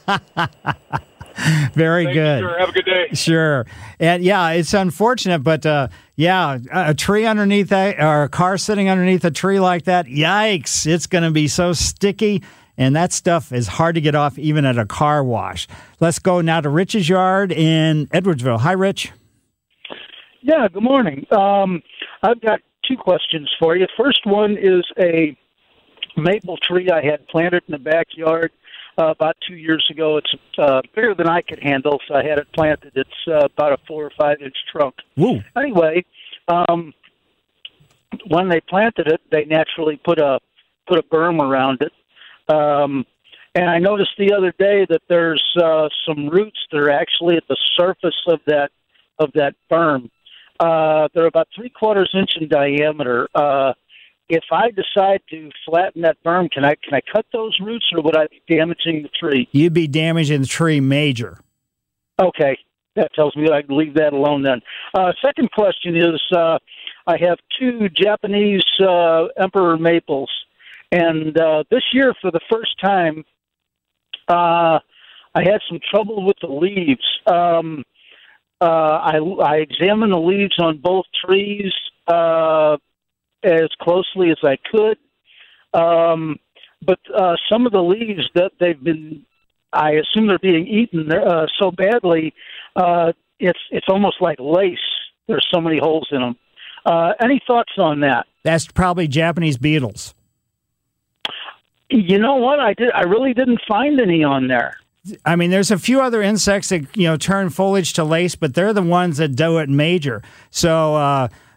Very
Thank
good.
You, sir. Have a good day.
Sure. And yeah, it's unfortunate, but uh, yeah, a tree underneath that, or a car sitting underneath a tree like that, yikes, it's going to be so sticky. And that stuff is hard to get off even at a car wash. Let's go now to Rich's yard in Edwardsville. Hi, Rich.
Yeah, good morning. Um, I've got two questions for you. First one is a maple tree I had planted in the backyard uh, about two years ago. It's uh, bigger than I could handle, so I had it planted. It's uh, about a four or five inch trunk.
Woo.
Anyway, um, when they planted it, they naturally put a put a berm around it. Um, and I noticed the other day that there's uh, some roots that are actually at the surface of that of that berm. Uh, they're about three quarters inch in diameter. Uh, If I decide to flatten that berm, can I can I cut those roots, or would I be damaging the tree?
You'd be damaging the tree major.
Okay, that tells me I can leave that alone then. Uh, second question is, uh, I have two Japanese uh, emperor maples, and uh, this year for the first time, uh, I had some trouble with the leaves. Um, uh, I, I examined the leaves on both trees Uh, as closely as I could. Um, but uh, some of the leaves that they've been, I assume they're being eaten uh, so badly, uh, it's it's almost like lace. There's so many holes in them. Uh, any thoughts on that?
That's probably Japanese beetles.
You know what? I did. I really didn't find any on there.
I mean, there's a few other insects that, you know, turn foliage to lace, but they're the ones that do it major. So, uh,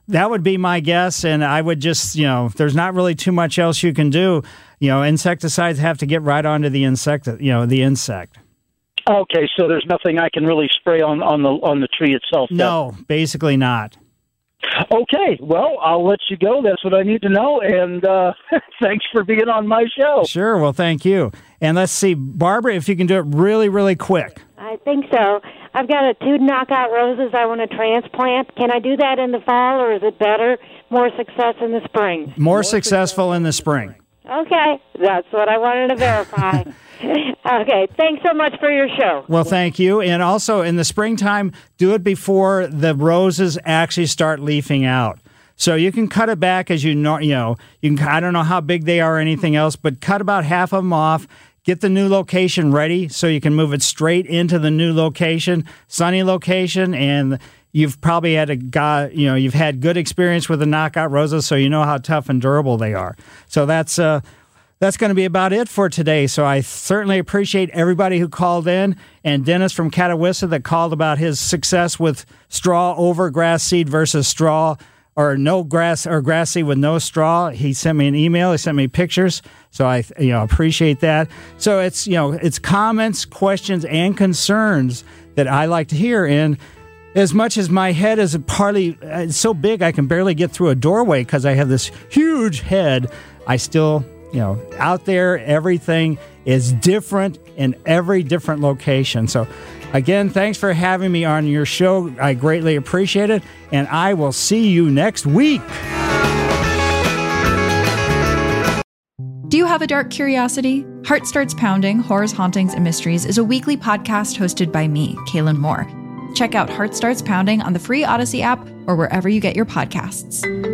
that would be my guess. And I would just, you know, there's not really too much else you can do. You know, insecticides have to get right onto the insect, you know, the insect.
Okay, so there's nothing I can really spray on, on the on the tree itself. Then.
No, basically not.
Okay, well, I'll let you go. That's what I need to know. And uh, thanks for being on my show.
Sure, well, thank you. And let's see, Barbara, if you can do it really, really quick.
I think so. I've got a two knockout roses I want to transplant. Can I do that in the fall, or is it better, more success in the spring?
More, more successful in the spring.
Okay, that's what I wanted to verify. Okay, thanks so much for your show.
Well, thank you. And also, in the springtime, do it before the roses actually start leafing out. So you can cut it back as you know, you know, you can, I don't know how big they are or anything else, but cut about half of them off. Get the new location ready so you can move it straight into the new location, sunny location, and you've probably had a guy, you know, you've had good experience with the knockout roses, so you know how tough and durable they are. So that's uh, that's going to be about it for today. So I certainly appreciate everybody who called in, and Dennis from Catawissa that called about his success with straw over grass seed versus straw or no grass or grass seed with no straw. He sent me an email. He sent me pictures. So I, you know, appreciate that. So it's, you know, it's comments, questions, and concerns that I like to hear. And as much as my head is partly it's so big I can barely get through a doorway because I have this huge head, I still, you know, out there, everything is different in every different location. So again, thanks for having me on your show. I greatly appreciate it. And I will see you next week.
Do you have a dark curiosity? Heart Starts Pounding, Horrors, Hauntings, and Mysteries is a weekly podcast hosted by me, Kaylin Moore. Check out Heart Starts Pounding on the free Odyssey app or wherever you get your podcasts.